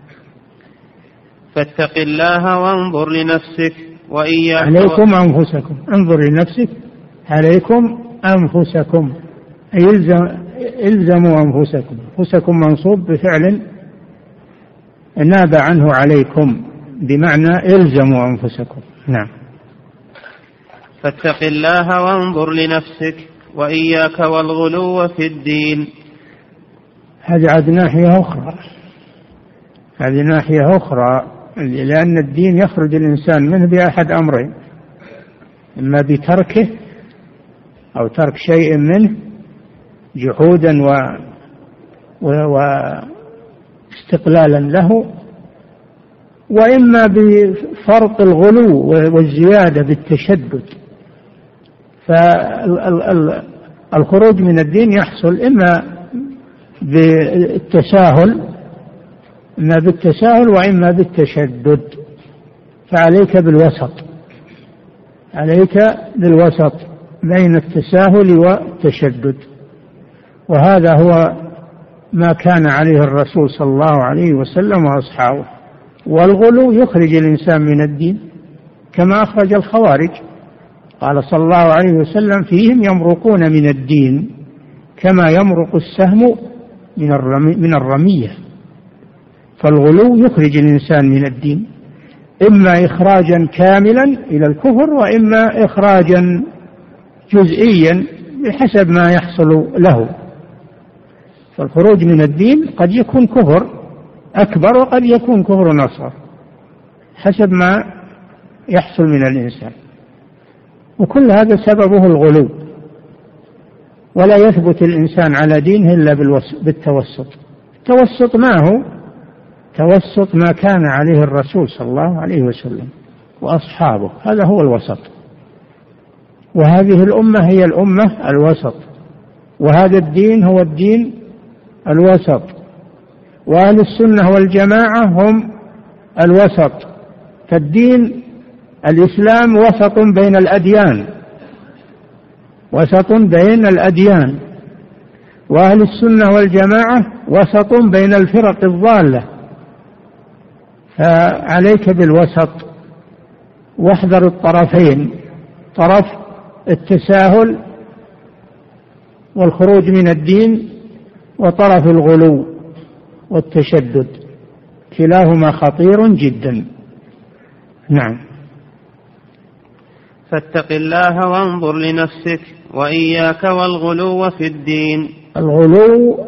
فاتق الله وانظر لنفسك وإياك. عليكم أنفسكم، انظر لنفسك. عليكم أنفسكم أي الزموا أنفسكم. أنفسكم منصوب بفعل ناب عنه عليكم بمعنى الزموا أنفسكم. نعم. فاتق الله وانظر لنفسك وإياك والغلو في الدين. هذه عاد ناحية أخرى، هذه ناحية أخرى، لأن الدين يخرج الإنسان منه بأحد أمرين: إما بتركه أو ترك شيء منه جحودا واستقلالا له، وإما بفرط الغلو والزيادة بالتشدد. فالخروج من الدين يحصل إما بالتساهل وإما بالتشدد. فعليك بالوسط، عليك بالوسط بين التساهل والتشدد، وهذا هو ما كان عليه الرسول صلى الله عليه وسلم وأصحابه. والغلو يخرج الإنسان من الدين كما أخرج الخوارج. قال صلى الله عليه وسلم: فيهم يمرقون من الدين كما يمرق السهم من الرمية. فالغلو يخرج الإنسان من الدين، إما إخراجا كاملا إلى الكفر وإما إخراجا جزئيا بحسب ما يحصل له. فالخروج من الدين قد يكون كفر أكبر وقد يكون كفر أصغر حسب ما يحصل من الإنسان، وكل هذا سببه الغلو. ولا يثبت الإنسان على دينه إلا بالتوسط. التوسط ما هو؟ توسط ما كان عليه الرسول صلى الله عليه وسلم وأصحابه، هذا هو الوسط. وهذه الأمة هي الأمة الوسط، وهذا الدين هو الدين الوسط، وأهل السنة والجماعة هم الوسط. فالدين الإسلام وسط بين الأديان، وسط بين الأديان، وأهل السنة والجماعة وسط بين الفرق الضالة. فعليك بالوسط، واحذر الطرفين، طرف التساهل والخروج من الدين، وطرف الغلو والتشدد، كلاهما خطير جدا. نعم. فاتق الله وانظر لنفسك وإياك والغلو في الدين. الغلو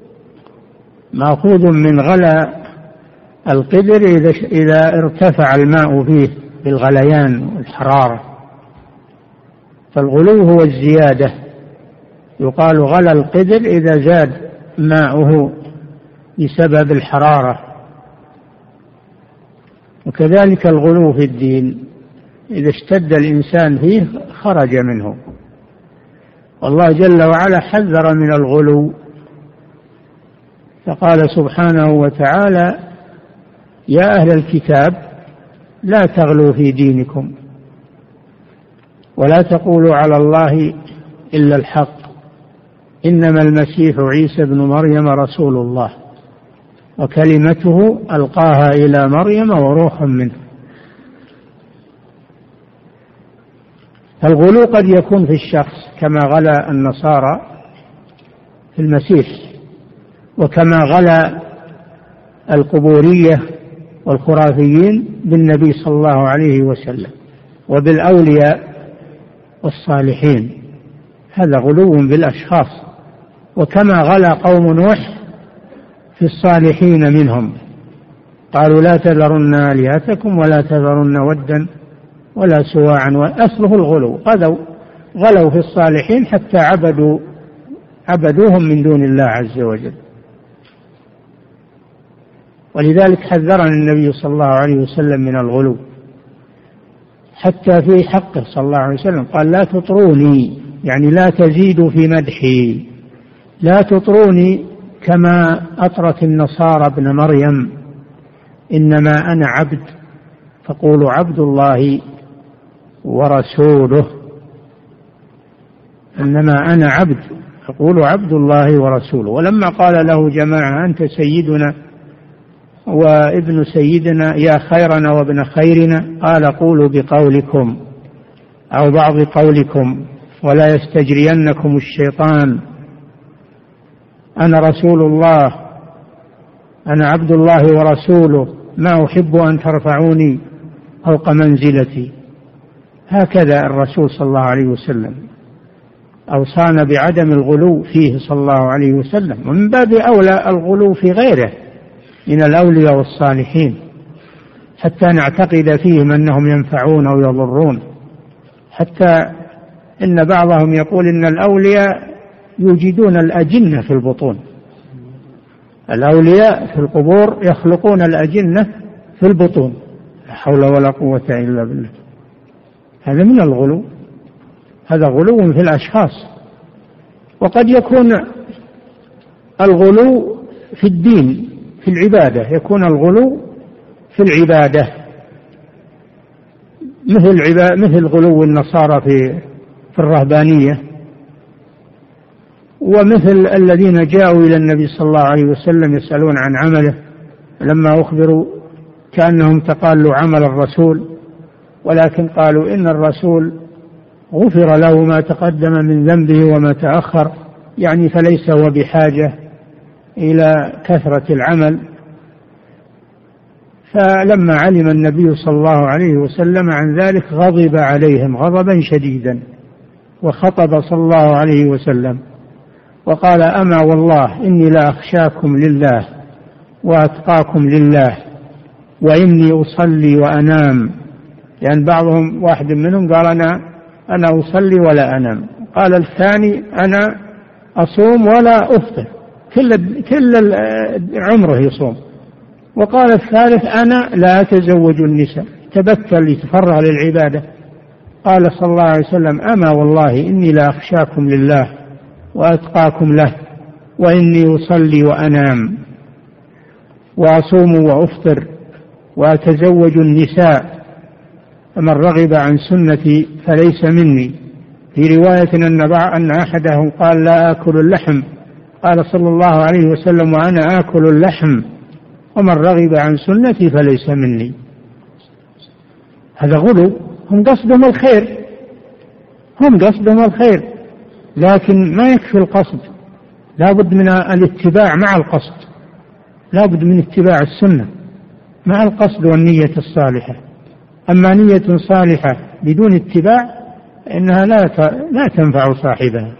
مأخوذ من غلا القدر إذا ارتفع الماء فيه بالغليان والحرارة، فالغلو هو الزيادة، يقال غلا القدر إذا زاد ماؤه بسبب الحرارة. وكذلك الغلو في الدين إذا اشتد الإنسان فيه خرج منه، والله جل وعلا حذر من الغلو، فقال سبحانه وتعالى: يا أهل الكتاب لا تغلوا في دينكم ولا تقولوا على الله إلا الحق، إنما المسيح عيسى ابن مريم رسول الله وكلمته ألقاها إلى مريم وروح منه. الغلو قد يكون في الشخص كما غلا النصارى في المسيح، وكما غلا القبورية والخرافيين بالنبي صلى الله عليه وسلم وبالأولياء والصالحين، هذا غلو بالأشخاص. وكما غلا قوم نوح في الصالحين منهم، قالوا لا تذرن آلهتكم ولا تذرن ودا ولا سواعا، وأصله الغلو، غلوا في الصالحين حتى عبدوهم من دون الله عز وجل. ولذلك حذرنا النبي صلى الله عليه وسلم من الغلو، حتى في حقه صلى الله عليه وسلم قال: لا تطروني، يعني لا تزيدوا في مدحي، لا تطروني كما أطرت النصارى ابن مريم، إنما أنا عبد فقولوا عبد الله ورسوله، إنما أنا عبد فقولوا عبد الله ورسوله. ولما قال له جماعة: أنت سيدنا وابن سيدنا، يا خيرنا وابن خيرنا، قال: قولوا بقولكم أو بعض قولكم ولا يستجرينكم الشيطان، أنا رسول الله، أنا عبد الله ورسوله، ما أحب أن ترفعوني فوق منزلتي. هكذا الرسول صلى الله عليه وسلم أوصانا بعدم الغلو فيه صلى الله عليه وسلم، ومن باب أولى الغلو في غيره من الأولياء والصالحين، حتى نعتقد فيهم أنهم ينفعون أو يضرون. حتى إن بعضهم يقول إن الأولياء يوجدون الأجنة في البطون، الأولياء في القبور يخلقون الأجنة في البطون، لا حول ولا قوة إلا بالله. هذا من الغلو، هذا غلو في الأشخاص. وقد يكون الغلو في الدين، في العبادة، يكون الغلو في العبادة، مثل غلو النصارى في الرهبانية، ومثل الذين جاءوا إلى النبي صلى الله عليه وسلم يسألون عن عمله، لما أخبروا كأنهم تقالوا عمل الرسول، ولكن قالوا إن الرسول غفر له ما تقدم من ذنبه وما تأخر، يعني فليس هو بحاجة إلى كثرة العمل. فلما علم النبي صلى الله عليه وسلم عن ذلك غضب عليهم غضبا شديدا، وخطب صلى الله عليه وسلم وقال: أما والله إني لا أخشاكم لله وأتقاكم لله، وإني أصلي وأنام. يعني بعضهم واحد منهم قال: أنا أصلي ولا أنام. قال الثاني: أنا أصوم ولا أفطر، كل عمره يصوم. وقال الثالث: أنا لا أتزوج النساء، تبتل يتفرغ للعبادة. قال صلى الله عليه وسلم: أما والله إني لأخشاكم لله وأتقاكم له، وإني أصلي وأنام وأصوم وأفطر وأتزوج النساء، فمن رغب عن سنتي فليس مني. في رواية أن أحدهم قال: لا آكل اللحم. قال صلى الله عليه وسلم: وأنا آكل اللحم، ومن رغب عن سنتي فليس مني. هذا غلو. هم قصدهم الخير، لكن ما يكفي القصد، لا بد من الاتباع مع القصد، لا بد من اتباع السنة مع القصد والنية الصالحة. أما نية صالحة بدون اتباع إنها لا تنفع صاحبها.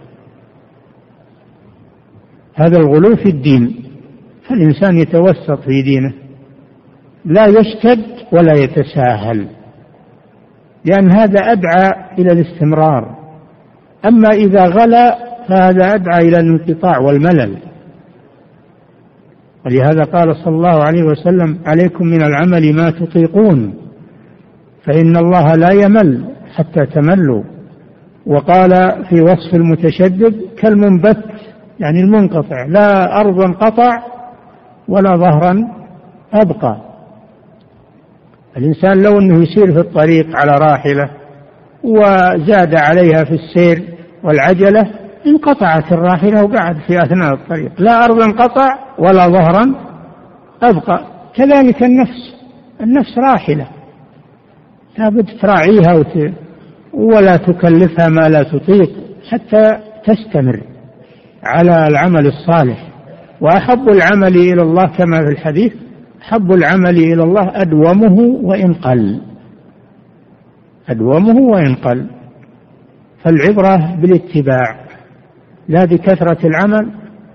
هذا الغلو في الدين، فالإنسان يتوسط في دينه، لا يشتد ولا يتساهل، لأن هذا أدعى إلى الاستمرار. أما إذا غلا فهذا أدعى إلى الانقطاع والملل. ولهذا قال صلى الله عليه وسلم: عليكم من العمل ما تطيقون، فإن الله لا يمل حتى تملوا. وقال في وصف المتشدد: كالمنبت، يعني المنقطع، لا أرضا قطع ولا ظهرا أبقى. الإنسان لو أنه يسير في الطريق على راحلة وزاد عليها في السير والعجلة انقطعت الراحلة وقعد في أثناء الطريق، لا أرضا قطع ولا ظهرا أبقى. كذلك النفس راحلة، لابد تراعيها ولا تكلفها ما لا تطيق حتى تستمر على العمل الصالح. وأحب العمل إلى الله كما في الحديث: أحب العمل إلى الله أدومه وإن قل. فالعبرة بالاتباع، لا بكثرة العمل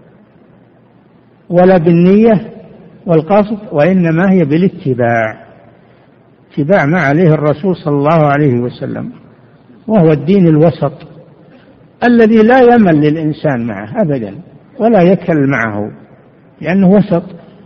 ولا بالنية والقصد، وإنما هي بالاتباع، اتباع ما عليه الرسول صلى الله عليه وسلم، وهو الدين الوسط الذي لا يمل للإنسان معه أبدا ولا يكل معه، لأنه وسط،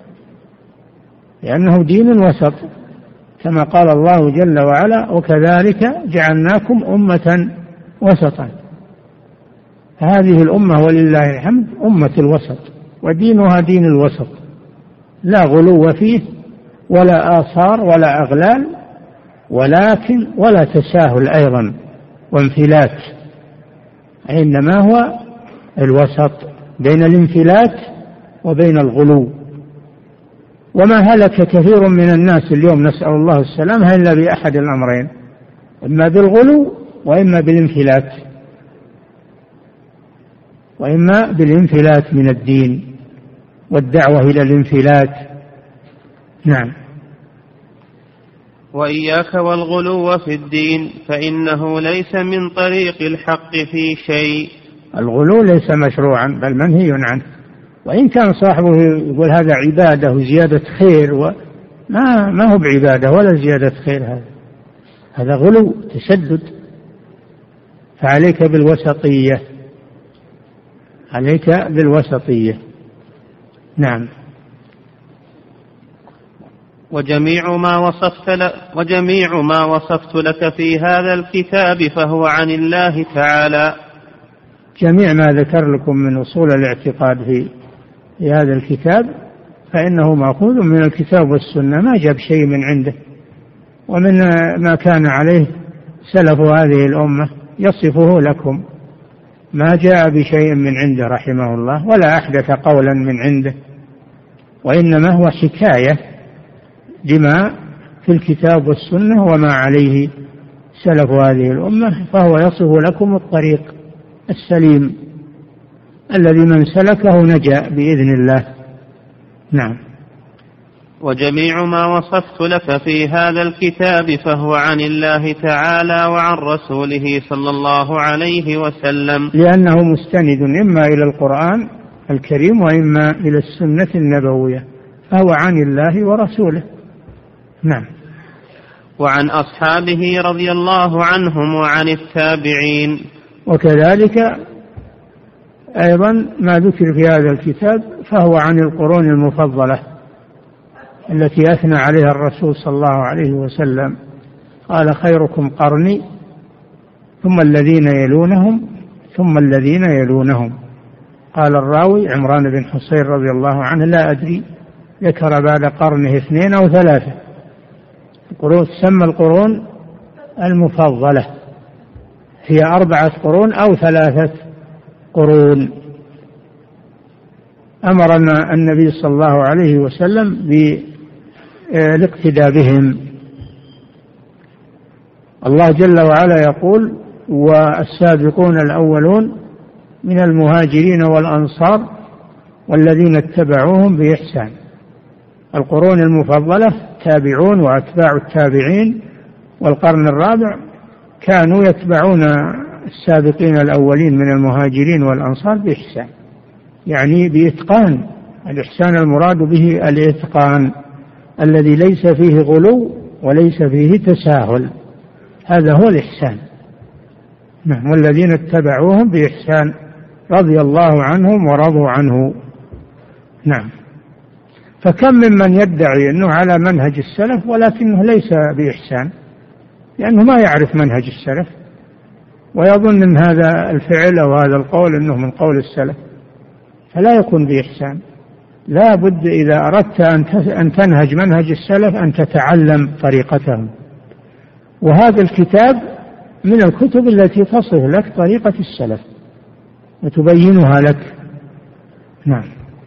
لأنه دين وسط، كما قال الله جل وعلا: وكذلك جعلناكم أمة وسطا. هذه الأمة ولله الحمد أمة الوسط، ودينها دين الوسط، لا غلو فيه ولا آثار ولا أغلال، ولكن ولا تساهل أيضا وانفلات، إنما هو الوسط بين الانفلات وبين الغلو. وما هلك كثير من الناس اليوم، نسأل الله السلامة، إلا بأحد الأمرين: إما بالغلو وإما بالانفلات من الدين والدعوة إلى الانفلات. نعم. وإياك والغلو في الدين، فإنه ليس من طريق الحق في شيء. الغلو ليس مشروعا بل منهي عنه، وإن كان صاحبه يقول هذا عبادة وزيادة خير، ما هو بعبادة ولا زيادة خير، هذا غلو تشدد. فعليك بالوسطية. نعم. وجميع ما وصفت لك في هذا الكتاب فهو عن الله تعالى. جميع ما ذكر لكم من أصول الاعتقاد في هذا الكتاب فإنه مأخوذ من الكتاب والسنة، ما جاب شيء من عنده، ومن ما كان عليه سلف هذه الأمة يصفه لكم، ما جاء بشيء من عنده رحمه الله، ولا أحدث قولا من عنده، وإنما هو حكاية لما في الكتاب والسنة وما عليه سلف هذه الأمة، فهو يصف لكم الطريق السليم الذي من سلكه نجا بإذن الله. نعم. وجميع ما وصفت لك في هذا الكتاب فهو عن الله تعالى وعن رسوله صلى الله عليه وسلم، لأنه مستند إما إلى القرآن الكريم وإما إلى السنة النبوية، فهو عن الله ورسوله. نعم. وعن أصحابه رضي الله عنهم وعن التابعين. وكذلك أيضا ما ذكر في هذا الكتاب فهو عن القرون المفضلة التي أثنى عليها الرسول صلى الله عليه وسلم، قال: خيركم قرني ثم الذين يلونهم ثم الذين يلونهم. قال الراوي عمران بن حصين رضي الله عنه لا أدري ذكر بعد قرنه 2 أو 3 قرون، تسمى القرون المفضلة، هي 4 قرون أو 3 قرون. أمرنا النبي صلى الله عليه وسلم بالاقتداء بهم. الله جل وعلا يقول والسابقون الأولون من المهاجرين والأنصار والذين اتبعوهم بإحسان. القرون المفضلة تابعون وأتباع التابعين، والقرن الرابع كانوا يتبعون السابقين الأولين من المهاجرين والأنصار بإحسان، يعني بإتقان. الإحسان المراد به الإتقان الذي ليس فيه غلو وليس فيه تساهل، هذا هو الإحسان. نعم. والذين اتبعوهم بإحسان رضي الله عنهم ورضوا عنه. نعم. فكم ممن يدعي أنه على منهج السلف ولكنه ليس بإحسان، لأنه ما يعرف منهج السلف ويظن أن هذا الفعل أو هذا القول أنه من قول السلف، فلا يكون بإحسان. لا بد إذا أردت أن تنهج منهج السلف أن تتعلم طريقتهم، وهذا الكتاب من الكتب التي تصف لك طريقة السلف وتبينها لك. نعم.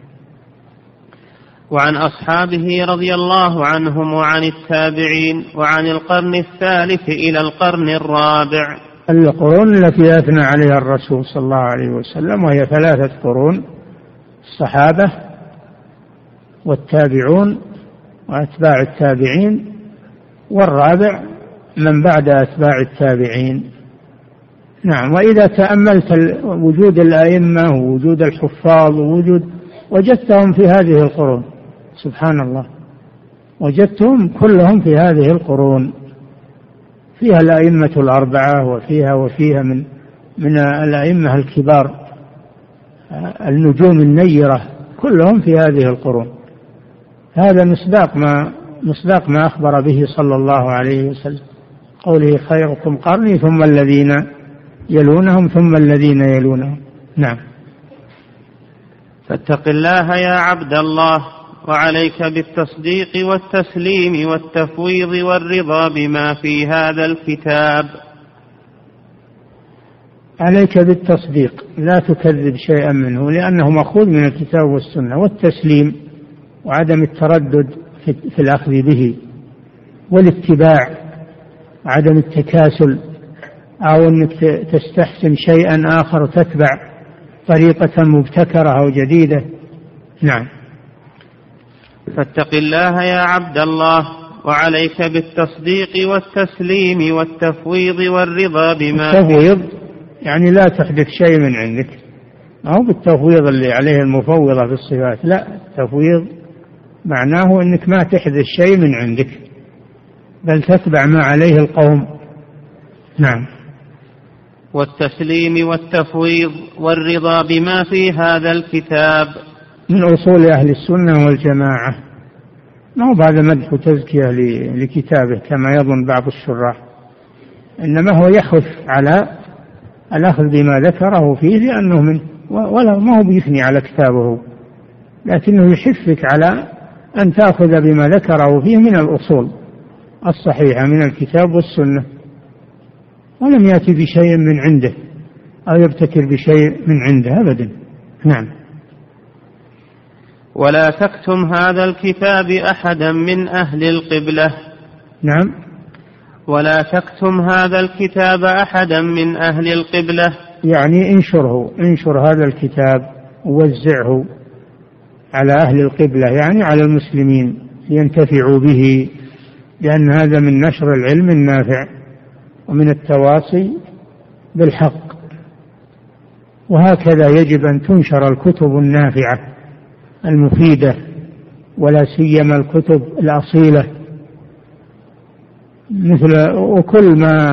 وعن أصحابه رضي الله عنهم وعن التابعين وعن القرن الثالث إلى القرن الرابع. القرون التي أثنى عليها الرسول صلى الله عليه وسلم وهي 3 قرون: الصحابة والتابعون وأتباع التابعين، والرابع من بعد أتباع التابعين. نعم. وإذا تأملت وجود الأئمة ووجود الحفاظ وجدتهم في هذه القرون، سبحان الله، وجدتهم كلهم في هذه القرون، فيها الأئمة 4 وفيها من الأئمة الكبار النجوم النيرة، كلهم في هذه القرون. هذا مصداق ما أخبر به صلى الله عليه وسلم، قوله خيركم قرني ثم الذين يلونهم ثم الذين يلونهم. نعم. فاتق الله يا عبد الله، وعليك بالتصديق والتسليم والتفويض والرضا بما في هذا الكتاب. عليك بالتصديق، لا تكذب شيئا منه لأنه مأخوذ من الكتاب والسنة، والتسليم وعدم التردد في الأخذ به، والاتباع وعدم التكاسل أو أنك تستحسن شيئا آخر تتبع طريقة مبتكرة أو جديدة. نعم. فاتق الله يا عبد الله، وعليك بالتصديق والتسليم والتفويض والرضا بما التفويض يعني لا تحدث شيء من عندك، أو بالتفويض اللي عليه المفوضة في الصفات، لا، التفويض معناه أنك ما تحدث شيء من عندك بل تتبع ما عليه القوم. نعم. والتسليم والتفويض والرضا بما في هذا الكتاب من أصول أهل السنة والجماعة، ما هو بعد مدح وتزكية لكتابه كما يظن بعض الشراح، إنما هو يحث على الأخذ بما ذكره فيه لأنه منه، ولا ما هو بيثني على كتابه، لكنه يحثك على أن تأخذ بما ذكره فيه من الأصول الصحيحة من الكتاب والسنة، ولم يأتي بشيء من عنده أو يبتكر بشيء من عنده أبدا. نعم. ولا تكتم هذا الكتاب أحدا من أهل القبلة. نعم. ولا تكتم هذا الكتاب أحدا من أهل القبلة، يعني انشر هذا الكتاب ووزعه على أهل القبلة، يعني على المسلمين لينتفعوا به، لأن هذا من نشر العلم النافع ومن التواصي بالحق. وهكذا يجب أن تنشر الكتب النافعة المفيدة، ولا سيما الكتب الأصيلة، وكل ما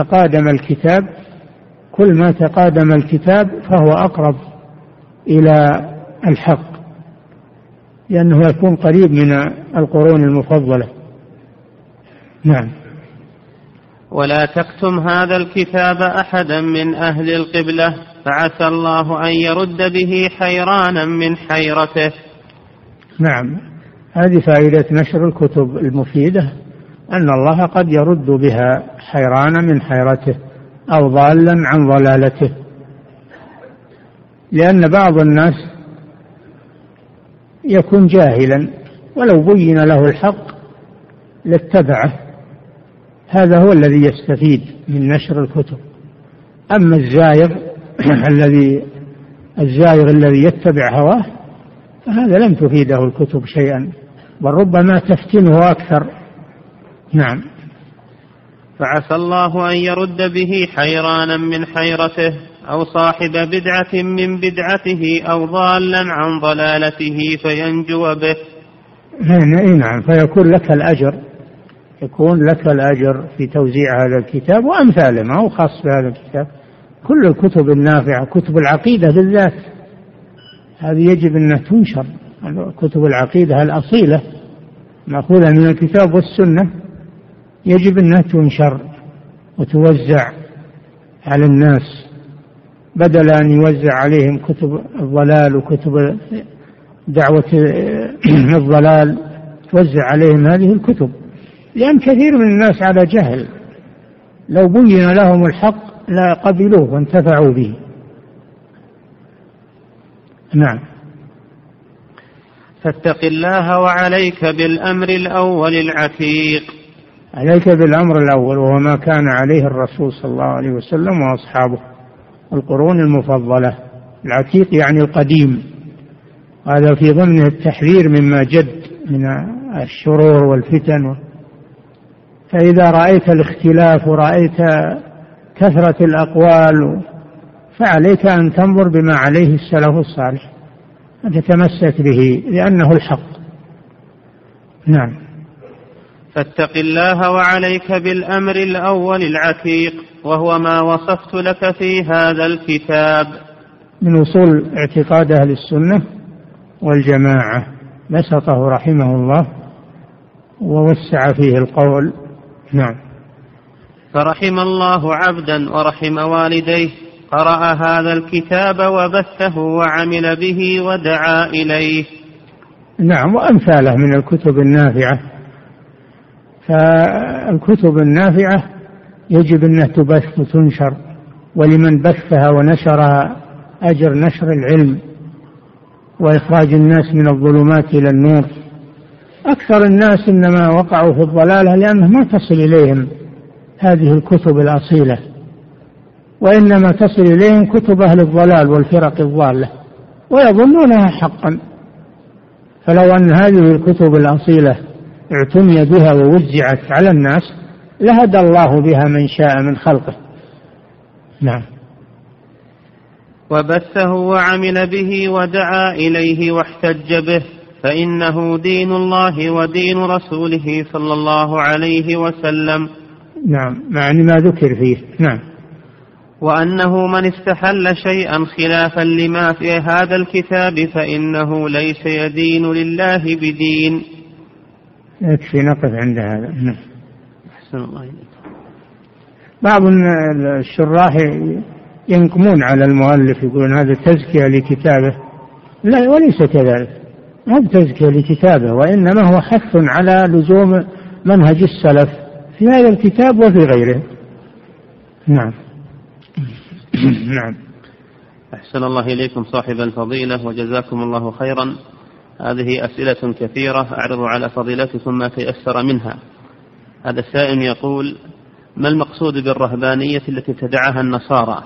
تقادم الكتاب فهو أقرب إلى الحق، لأنه يكون قريب من القرون المفضلة. نعم. ولا تكتم هذا الكتاب أحدا من أهل القبلة فعسى الله أن يرد به حيرانا من حيرته. نعم، هذه فائدة نشر الكتب المفيدة، أن الله قد يرد بها حيرانا من حيرته أو ضالا عن ضلالته، لأن بعض الناس يكون جاهلا ولو بين له الحق لاتبعه، هذا هو الذي يستفيد من نشر الكتب. أما الزائغ الذي يتبع هواه فهذا لم تفيده الكتب شيئا، بل ربما تفتنه أكثر. نعم. فعسى الله أن يرد به حيرانا من حيرته أو صاحب بدعة من بدعته أو ضالا عن ضلالته فينجو به. نعم، فيكون لك الأجر، يكون لك الأجر في توزيع هذا الكتاب وأمثاله، ما هو خاص بهذا الكتاب، كل الكتب النافعة، كتب العقيدة بالذات هذه يجب أن تنشر. كتب العقيدة الأصيلة مأخوذة من الكتاب والسنة يجب أنها تنشر وتوزع على الناس، بدل أن يوزع عليهم كتب الضلال وكتب دعوة الضلال، توزع عليهم هذه الكتب، لأن كثير من الناس على جهل، لو بين لهم الحق لا قبلوه وانتفعوا به. نعم. فاتق الله وعليك بالأمر الأول العتيق. عليك بالأمر الأول وهو ما كان عليه الرسول صلى الله عليه وسلم وأصحابه، القرون المفضلة. العتيق يعني القديم، هذا في ضمن التحذير مما جد من الشرور والفتن. فإذا رأيت الاختلاف ورأيت كثرة الأقوال فعليك أن تنظر بما عليه السلف الصالح وتتمسك به لأنه الحق. نعم. فاتق الله وعليك بالأمر الأول العتيق وهو ما وصفت لك في هذا الكتاب. من أصول اعتقاد أهل السنة والجماعة، بسطه رحمه الله ووسع فيه القول. نعم. فرحم الله عبدا ورحم والديه قرأ هذا الكتاب وبثه وعمل به ودعا إليه. نعم، وأمثاله من الكتب النافعة. فالكتب النافعة يجب أن تبث وتنشر، ولمن بثها ونشرها أجر نشر العلم وإخراج الناس من الظلمات إلى النور. أكثر الناس إنما وقعوا في الضلالة لأنه ما تصل إليهم هذه الكتب الأصيلة، وإنما تصل إليهم كتب أهل الضلال والفرق الضالة ويظنونها حقا. فلو أن هذه الكتب الأصيلة اعتني بها ووزعت على الناس لهدى الله بها من شاء من خلقه. نعم. وبثه وعمل به ودعا إليه واحتج به، فإنه دين الله ودين رسوله صلى الله عليه وسلم. نعم، معني ما ذكر فيه. نعم. وأنه من استحل شيئا خلافا لما في هذا الكتاب فإنه ليس يدين لله بدين. يكفي نقف عند هذا. نعم. أحسن الله إليك. بعض الشراح ينقمون على المؤلف، يقولون هذا تزكية لكتابه. لا، وليس كذلك، ما تزكية لكتابه، وإنما هو حث على لزوم منهج السلف في هذا الكتاب وفي غيره. نعم. نعم. أحسن الله إليكم صاحب الفضيلة وجزاكم الله خيرا. هذه أسئلة كثيرة أعرض على فضيلتكم ما تيسر منها. هذا السائل يقول: ما المقصود بالرهبانية التي ابتدعها النصارى؟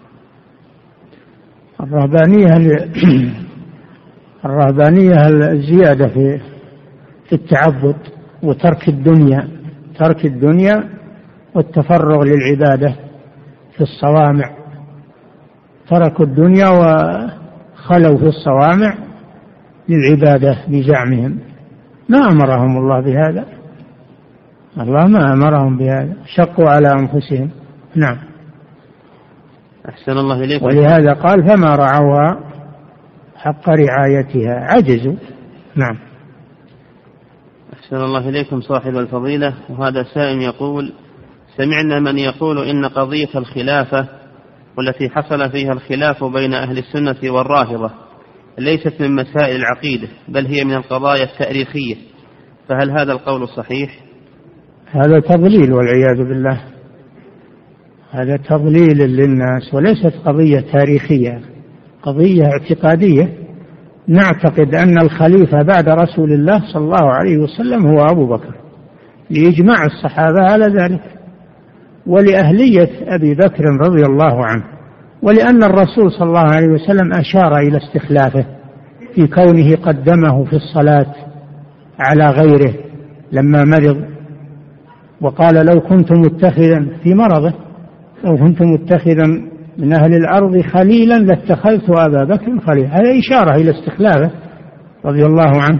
الرهبانية الزيادة في التعبد وترك الدنيا والتفرغ للعبادة في الصوامع. تركوا الدنيا وخلوا في الصوامع للعبادة بزعمهم. ما أمرهم الله بهذا، الله ما أمرهم بهذا، شقوا على أنفسهم. نعم. أحسن الله إليكم. ولهذا قال: فما رعوها حق رعايتها، عجزوا. نعم. أحسن الله إليكم صاحب الفضيلة. وهذا سائل يقول: سمعنا من يقول إن قضية الخلافة والتي حصل فيها الخلاف بين أهل السنة والرافضة ليست من مسائل العقيدة بل هي من القضايا التاريخية، فهل هذا القول صحيح؟ هذا تضليل والعياذ بالله، هذا تضليل للناس، وليست قضية تاريخية، قضية اعتقادية. نعتقد أن الخليفة بعد رسول الله صلى الله عليه وسلم هو أبو بكر لإجماع الصحابة على ذلك، ولأهلية أبي بكر رضي الله عنه، ولأن الرسول صلى الله عليه وسلم أشار إلى استخلافه في كونه قدمه في الصلاة على غيره لما مرض، وقال لو كنت متخذا في مرضه لو كنت متخذا من أهل الأرض خليلا لاتخذت أبا بكر خليلا، هذا إشارة إلى استخلافه رضي الله عنه.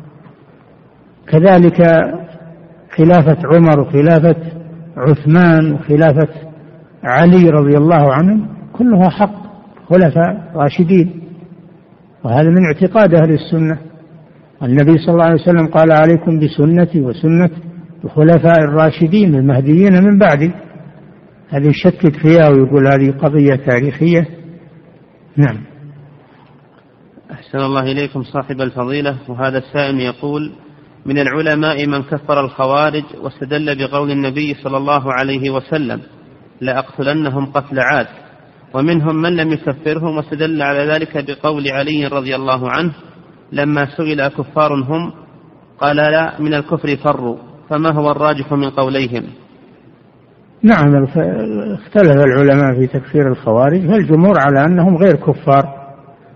كذلك خلافة عمر وخلافة عثمان وخلافة علي رضي الله عنهم كلها حق، خلفاء راشدين، وهذا من اعتقاد أهل السنة. النبي صلى الله عليه وسلم قال عليكم بسنتي وسنة الخلفاء الراشدين المهديين من بعدي. هذا يشكك فيها ويقول هذه قضية تاريخية. نعم. أحسن الله إليكم صاحب الفضيلة. وهذا السائل يقول: من العلماء من كفر الخوارج واستدل بقول النبي صلى الله عليه وسلم لأقتلنهم قتل عاد، ومنهم من لم يكفرهم واستدل على ذلك بقول علي رضي الله عنه لما سئل أكفار هم قال لا من الكفر فروا، فما هو الراجح من قوليهم؟ نعم، اختلف العلماء في تكفير الخوارج، فالجمهور على أنهم غير كفار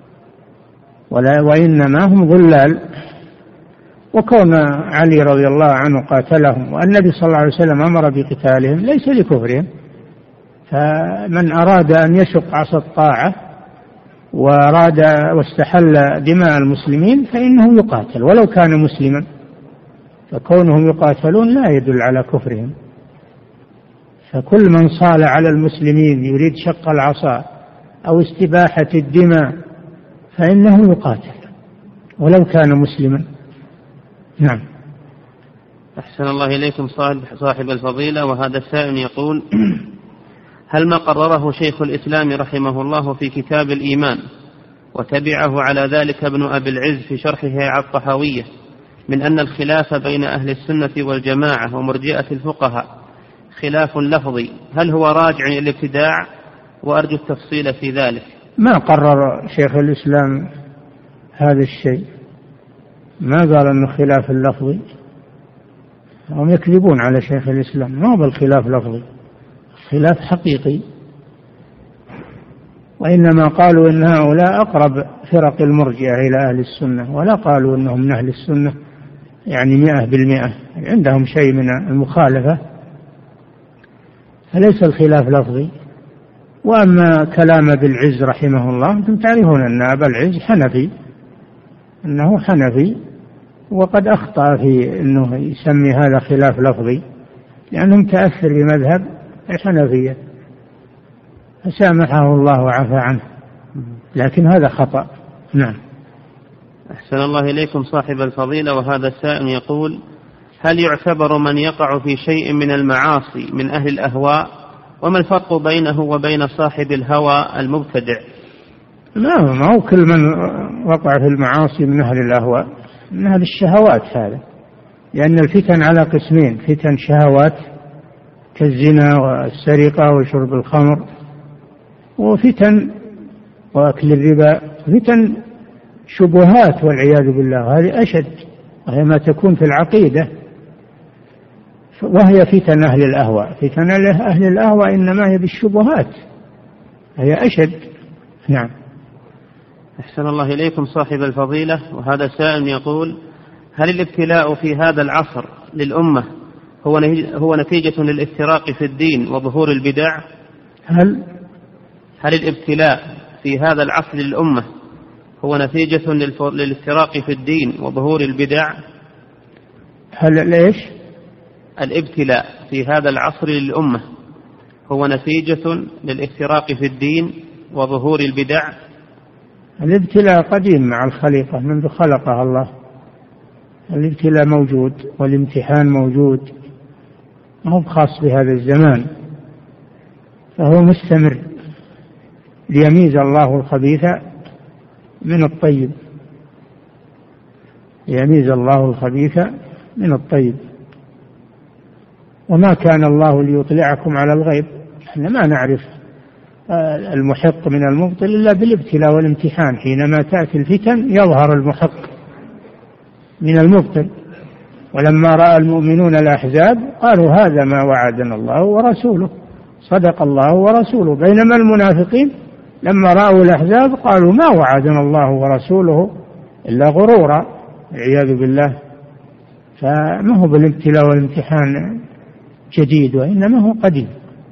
وإنما هم ضلال، وكون علي رضي الله عنه قاتلهم والنبي صلى الله عليه وسلم أمر بقتالهم ليس لكفرهم. فمن أراد أن يشق عصا الطاعة وأراد واستحل دماء المسلمين فإنه يقاتل ولو كان مسلما، فكونهم يقاتلون لا يدل على كفرهم. فكل من صال على المسلمين يريد شق العصا أو استباحة الدماء فإنه يقاتل ولو كان مسلما. نعم. أحسن الله إليكم صاحب الفضيلة. وهذا السائل يقول: هل ما قرره شيخ الإسلام رحمه الله في كتاب الإيمان وتبعه على ذلك ابن أبي العز في شرحه على الطحاوية من أن الخلاف بين أهل السنة والجماعة ومرجئة الفقهاء خلاف لفظي، هل هو راجع إلى الابتداع؟ وأرجو التفصيل في ذلك. ما قرر شيخ الإسلام هذا الشيء، ما قال أنه خلاف اللفظي، هم يكذبون على شيخ الإسلام، ما هو بالخلاف لفظي، خلاف حقيقي. وإنما قالوا إن هؤلاء أقرب فرق المرجئة إلى أهل السنة، ولا قالوا إنهم من أهل السنة يعني 100%، عندهم شيء من المخالفة، فليس الخلاف لفظي. وأما كلام ابن العز رحمه الله، أنتم تعرفون أن أبا العز حنفي، أنه حنفي، وقد أخطأ في أنه يسمي هذا خلاف لفظي لأنه متأثر بمذهب الحنفية، فسامحه الله وعفى عنه، لكن هذا خطأ. نعم. أحسن الله إليكم صاحب الفضيلة. وهذا السائل يقول: هل يعتبر من يقع في شيء من المعاصي من أهل الأهواء؟ وما الفرق بينه وبين صاحب الهوى المبتدع؟ لا، ما هو كل من وقع في المعاصي من أهل الأهواء، من أهل الشهوات هذا، لأن الفتن على قسمين: فتن شهوات كالزنا والسرقة وشرب الخمر، وفتن وأكل الربا، فتن شبهات والعياذ بالله، هذه أشد، وهي ما تكون في العقيدة، وهي فتن أهل الأهواء. فتن أهل الأهواء إنما هي بالشبهات، هي أشد. نعم. أحسن الله إليكم صاحب الفضيلة. وهذا سائل يقول: هل الابتلاء في هذا العصر للأمة هو نتيجة للافتراق في الدين وظهور البدع؟ هل الابتلاء في هذا العصر للأمة هو نتيجة للافتراق في الدين وظهور البدع؟ هل ليش؟ الابتلاء في هذا العصر للأمة هو نتيجة للافتراق في الدين وظهور البدع؟ الابتلاء قديم مع الخليقة منذ خلقها الله، الابتلاء موجود والامتحان موجود، ما هو خاص بهذا الزمان، فهو مستمر ليميز الله الخبيث من الطيب، ليميز الله الخبيث من الطيب. وما كان الله ليطلعكم على الغيب، احنا ما نعرف المحق من المبطل إلا بالابتلاء والامتحان، حينما تأتي الفتن يظهر المحق من المبطل. ولما رأى المؤمنون الأحزاب قالوا هذا ما وعدنا الله ورسوله، صدق الله ورسوله، بينما المنافقين لما رأوا الأحزاب قالوا ما وعدنا الله ورسوله إلا غرورا، والعياذ بالله. فما هو بالابتلاء والامتحان جديد، وإنما هو قديم،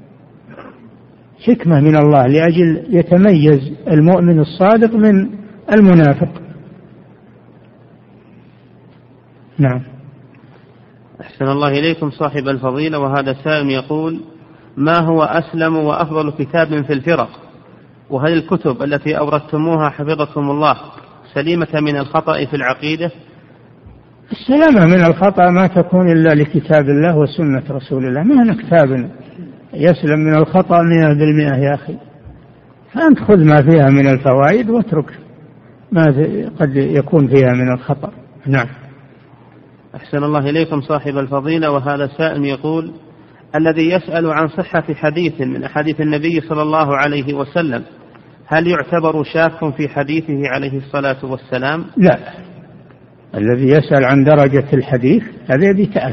حكمة من الله لأجل يتميز المؤمن الصادق من المنافق. نعم. أحسن الله إليكم صاحب الفضيلة، وهذا سائل يقول: ما هو أسلم وأفضل كتاب في الفرق؟ وهل الكتب التي أوردتموها حفظكم الله سليمة من الخطأ في العقيدة؟ السلامة من الخطأ ما تكون إلا لكتاب الله وسنة رسول الله، ما هنا كتاب يسلم من الخطأ 100% يا أخي. فأنت خذ ما فيها من الفوائد واترك ما قد يكون فيها من الخطأ. نعم. أحسن الله إليكم صاحب الفضيلة، وهذا سائل يقول: الذي يسأل عن صحة حديث من أحاديث النبي صلى الله عليه وسلم هل يعتبر شاك في حديثه عليه الصلاة والسلام؟ لا، الذي يسأل عن درجة الحديث هذا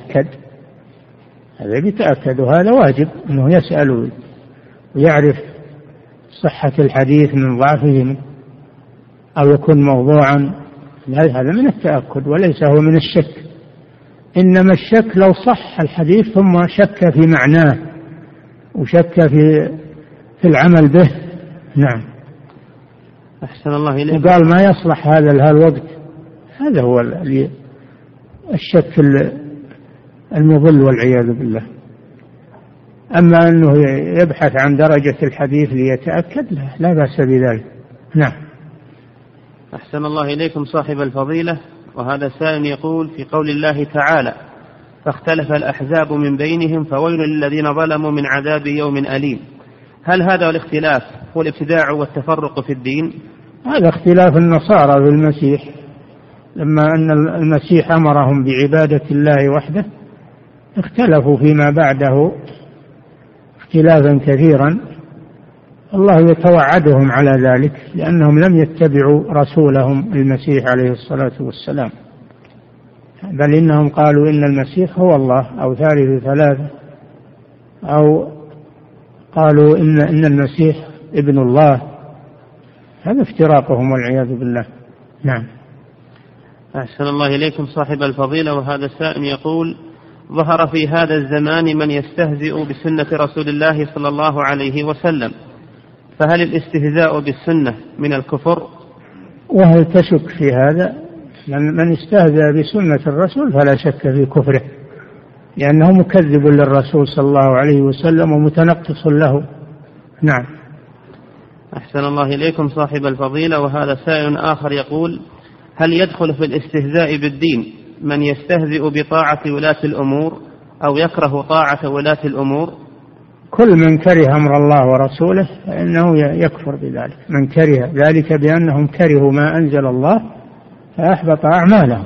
بيتأكد، وهذا واجب أنه يسأل ويعرف صحة الحديث من ضعفه أو يكون موضوعا، هذا من التأكد وليس هو من الشك. إنما الشك لو صح الحديث ثم شك في معناه وشك في العمل به. نعم. أحسن الله إليك. وقال ما يصلح هذا الوقت، هذا هو الشك المضل والعياذ بالله. أما أنه يبحث عن درجة الحديث ليتأكد لا بأس بذلك. نعم. أحسن الله إليكم صاحب الفضيلة، وهذا سائل يقول: في قول الله تعالى: فاختلف الأحزاب من بينهم فويل للذين ظلموا من عذاب يوم أليم، هل هذا الاختلاف هو الابتداع والتفرق في الدين؟ هذا اختلاف النصارى بالمسيح، لما أن المسيح أمرهم بعبادة الله وحده اختلفوا فيما بعده اختلافا كثيرا، الله يتوعدهم على ذلك لأنهم لم يتبعوا رسولهم المسيح عليه الصلاة والسلام، بل إنهم قالوا إن المسيح هو الله أو ثالث ثلاثة، أو قالوا إن المسيح ابن الله. هذا افتراقهم والعياذ بالله. نعم. أحسن الله إليكم صاحب الفضيلة، وهذا سائل يقول: ظهر في هذا الزمان من يستهزئ بسنة رسول الله صلى الله عليه وسلم، فهل الاستهزاء بالسنة من الكفر؟ وهل تشك في هذا؟ من استهزأ بسنة الرسول فلا شك في كفره، لأنه مكذب للرسول صلى الله عليه وسلم ومتنقص له. نعم. أحسن الله إليكم صاحب الفضيلة، وهذا سائل آخر يقول: هل يدخل في الاستهزاء بالدين من يستهزئ بطاعة ولاة الأمور أو يكره طاعة ولاة الأمور؟ كل من كره أمر الله ورسوله فإنه يكفر بذلك، من كره ذلك بأنهم كرهوا ما أنزل الله فأحبط أعمالهم.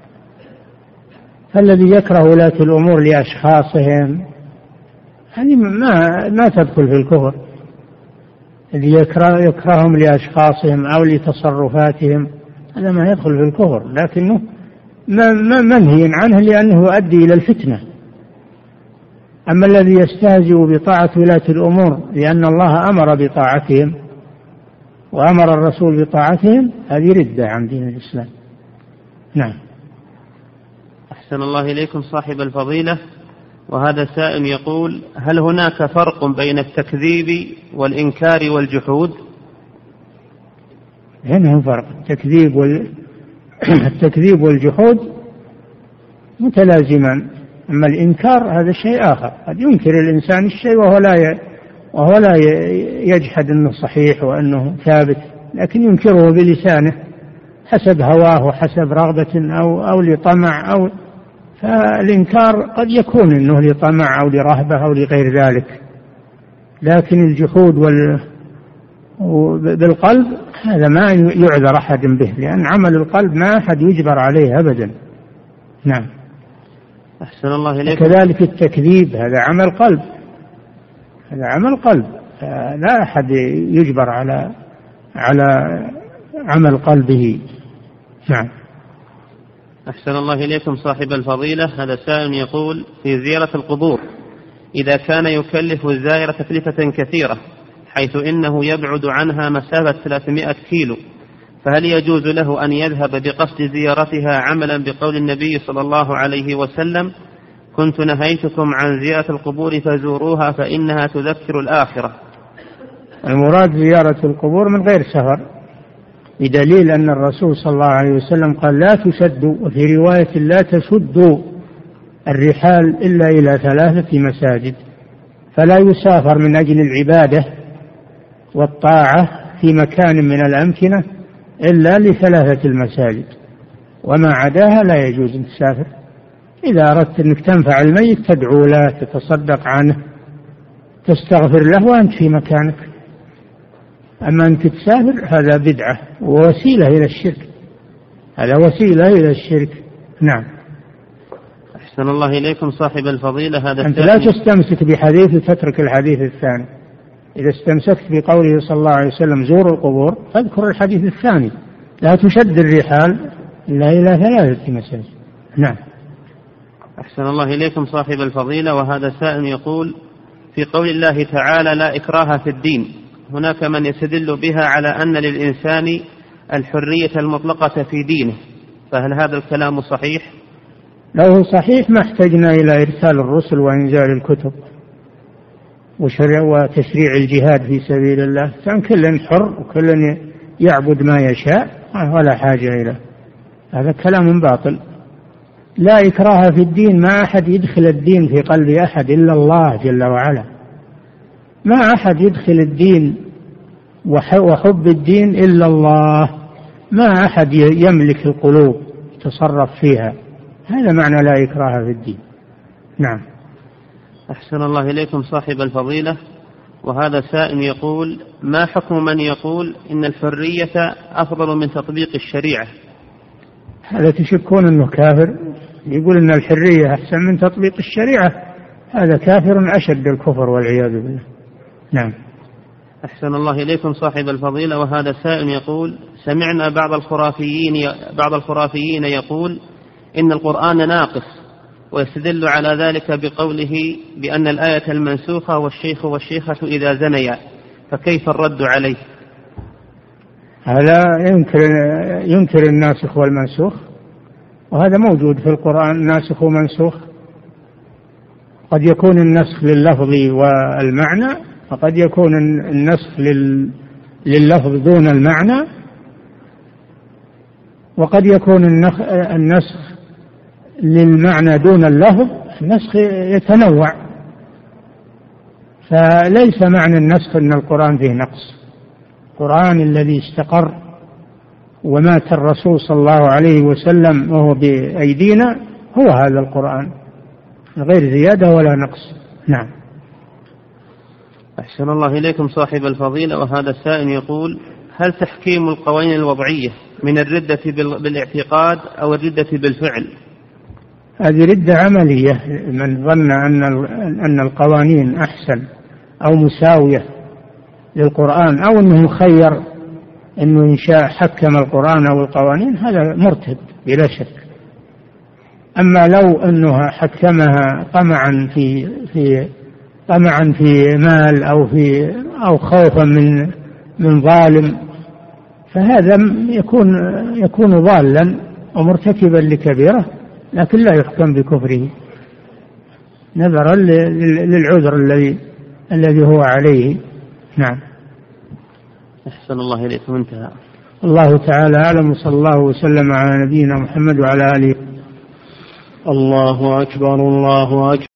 فالذي يكره ولاة الأمور لأشخاصهم هذه ما تدخل في الكفر. الذي يكرههم لأشخاصهم أو لتصرفاتهم هذا ما يدخل في الكفر، لكنه منهي عنه لأنه يؤدي إلى الفتنة. أما الذي يستهزئ بطاعة ولاة الأمور لأن الله أمر بطاعتهم وأمر الرسول بطاعتهم هذه ردة عن دين الإسلام. نعم. أحسن الله إليكم صاحب الفضيلة، وهذا سائل يقول: هل هناك فرق بين التكذيب والإنكار والجحود؟ هنا فرق. التكذيب والجحود متلازمان، أما الإنكار هذا شيء آخر، قد ينكر الإنسان الشيء وهو لا يجحد أنه صحيح وأنه ثابت، لكن ينكره بلسانه حسب هواه وحسب رغبة أو لطمع فالإنكار قد يكون أنه لطمع أو لرهبة أو لغير ذلك، لكن الجحود بالقلب هذا ما يعذر أحد به، لأن عمل القلب ما أحد يجبر عليه أبدا. نعم. أحسن الله إليكم. كذلك التكذيب هذا عمل قلب، هذا عمل قلب، لا أحد يجبر على عمل قلبه. نعم. أحسن الله إليكم صاحب الفضيلة. هذا سائل يقول: في زيارة القبور إذا كان يكلف الزائر تكلفة كثيرة حيث إنه يبعد عنها مسافة 300 كيلو، فهل يجوز له أن يذهب بقصد زيارتها عملا بقول النبي صلى الله عليه وسلم: كنت نهيتكم عن زيارة القبور فزوروها فإنها تذكر الآخرة؟ المراد زيارة القبور من غير سفر، بدليل أن الرسول صلى الله عليه وسلم قال: لا تشدوا، وفي رواية لا تشدوا الرحال إلا إلى 3 مساجد، فلا يسافر من أجل العبادة والطاعة في مكان من الأمكنة إلا ل3 المساجد، وما عداها لا يجوز أن تسافر. إذا أردت أنك تنفع الميت تدعو له، تتصدق عنه، تستغفر له وأنت في مكانك. أما أنك تسافر هذا بدعة ووسيلة إلى الشرك، هذا وسيلة إلى الشرك. نعم. أحسن الله إليكم صاحب الفضيلة. هذا أنت لا تستمسك بحديث وتترك الحديث الثاني. إذا استمسكت بقوله صلى الله عليه وسلم زوروا القبور فاذكر الحديث الثاني: لا تشد الرحال إلا إلى 3 مساجد. نعم. أحسن الله إليكم صاحب الفضيلة. وهذا سائل يقول: في قول الله تعالى: لا إكراه في الدين، هناك من يستدل بها على أن للإنسان الحرية المطلقة في دينه، فهل هذا الكلام صحيح؟ لو صحيح ما احتجنا إلى إرسال الرسل وإنزال الكتب وتشريع الجهاد في سبيل الله، كان كل حر وكل يعبد ما يشاء ولا حاجة إلى هذا. كلام باطل. لا إكراه في الدين، ما أحد يدخل الدين في قلب أحد إلا الله جل وعلا، ما أحد يدخل الدين وحب الدين إلا الله، ما أحد يملك القلوب يتصرف فيها، هذا معنى لا إكراه في الدين. نعم. أحسن الله إليكم صاحب الفضيلة. وهذا سائل يقول: ما حكم من يقول إن الحرية أفضل من تطبيق الشريعة؟ هذا تشكون أنه كافر، يقول إن الحرية أحسن من تطبيق الشريعة، هذا كافر أشد الكفر والعياذ بالله. نعم. أحسن الله إليكم صاحب الفضيلة. وهذا سائل يقول: سمعنا بعض الخرافيين يقول إن القرآن ناقص، ويستدل على ذلك بقوله بأن الآية المنسوخة والشيخ والشيخة إذا زنيا، فكيف الرد عليه؟ هذا ينكر الناسخ والمنسوخ، وهذا موجود في القرآن ناسخ ومنسوخ. قد يكون النسخ لللفظ والمعنى، وقد يكون النسخ لللفظ دون المعنى، وقد يكون النسخ للمعنى دون اللفظ. النسخ يتنوع، فليس معنى النسخ أن القرآن فيه نقص. القرآن الذي استقر ومات الرسول صلى الله عليه وسلم وهو بأيدينا هو هذا القرآن، غير زيادة ولا نقص. نعم. أحسن الله إليكم صاحب الفضيلة. وهذا السائل يقول: هل تحكيم القوانين الوضعية من الردة بالاعتقاد أو الردة بالفعل؟ هذه ردة عملية. من ظن أن القوانين أحسن أو مساوية للقرآن أو أنه مخير أنه إن شاء حكم القرآن أو القوانين، هذا مرتد بلا شك. أما لو أنه حكمها طمعا في مال أو خوفا من ظالم، فهذا يكون ضالا ومرتكبا لكبيرة، لكن لا يحكم بكفره نظرا للعذر الذي هو عليه. نعم. أحسن الله إليكم. انتهى. الله تعالى أعلم، وصلى الله وسلم على نبينا محمد وعلى آله. الله أكبر. الله أكبر.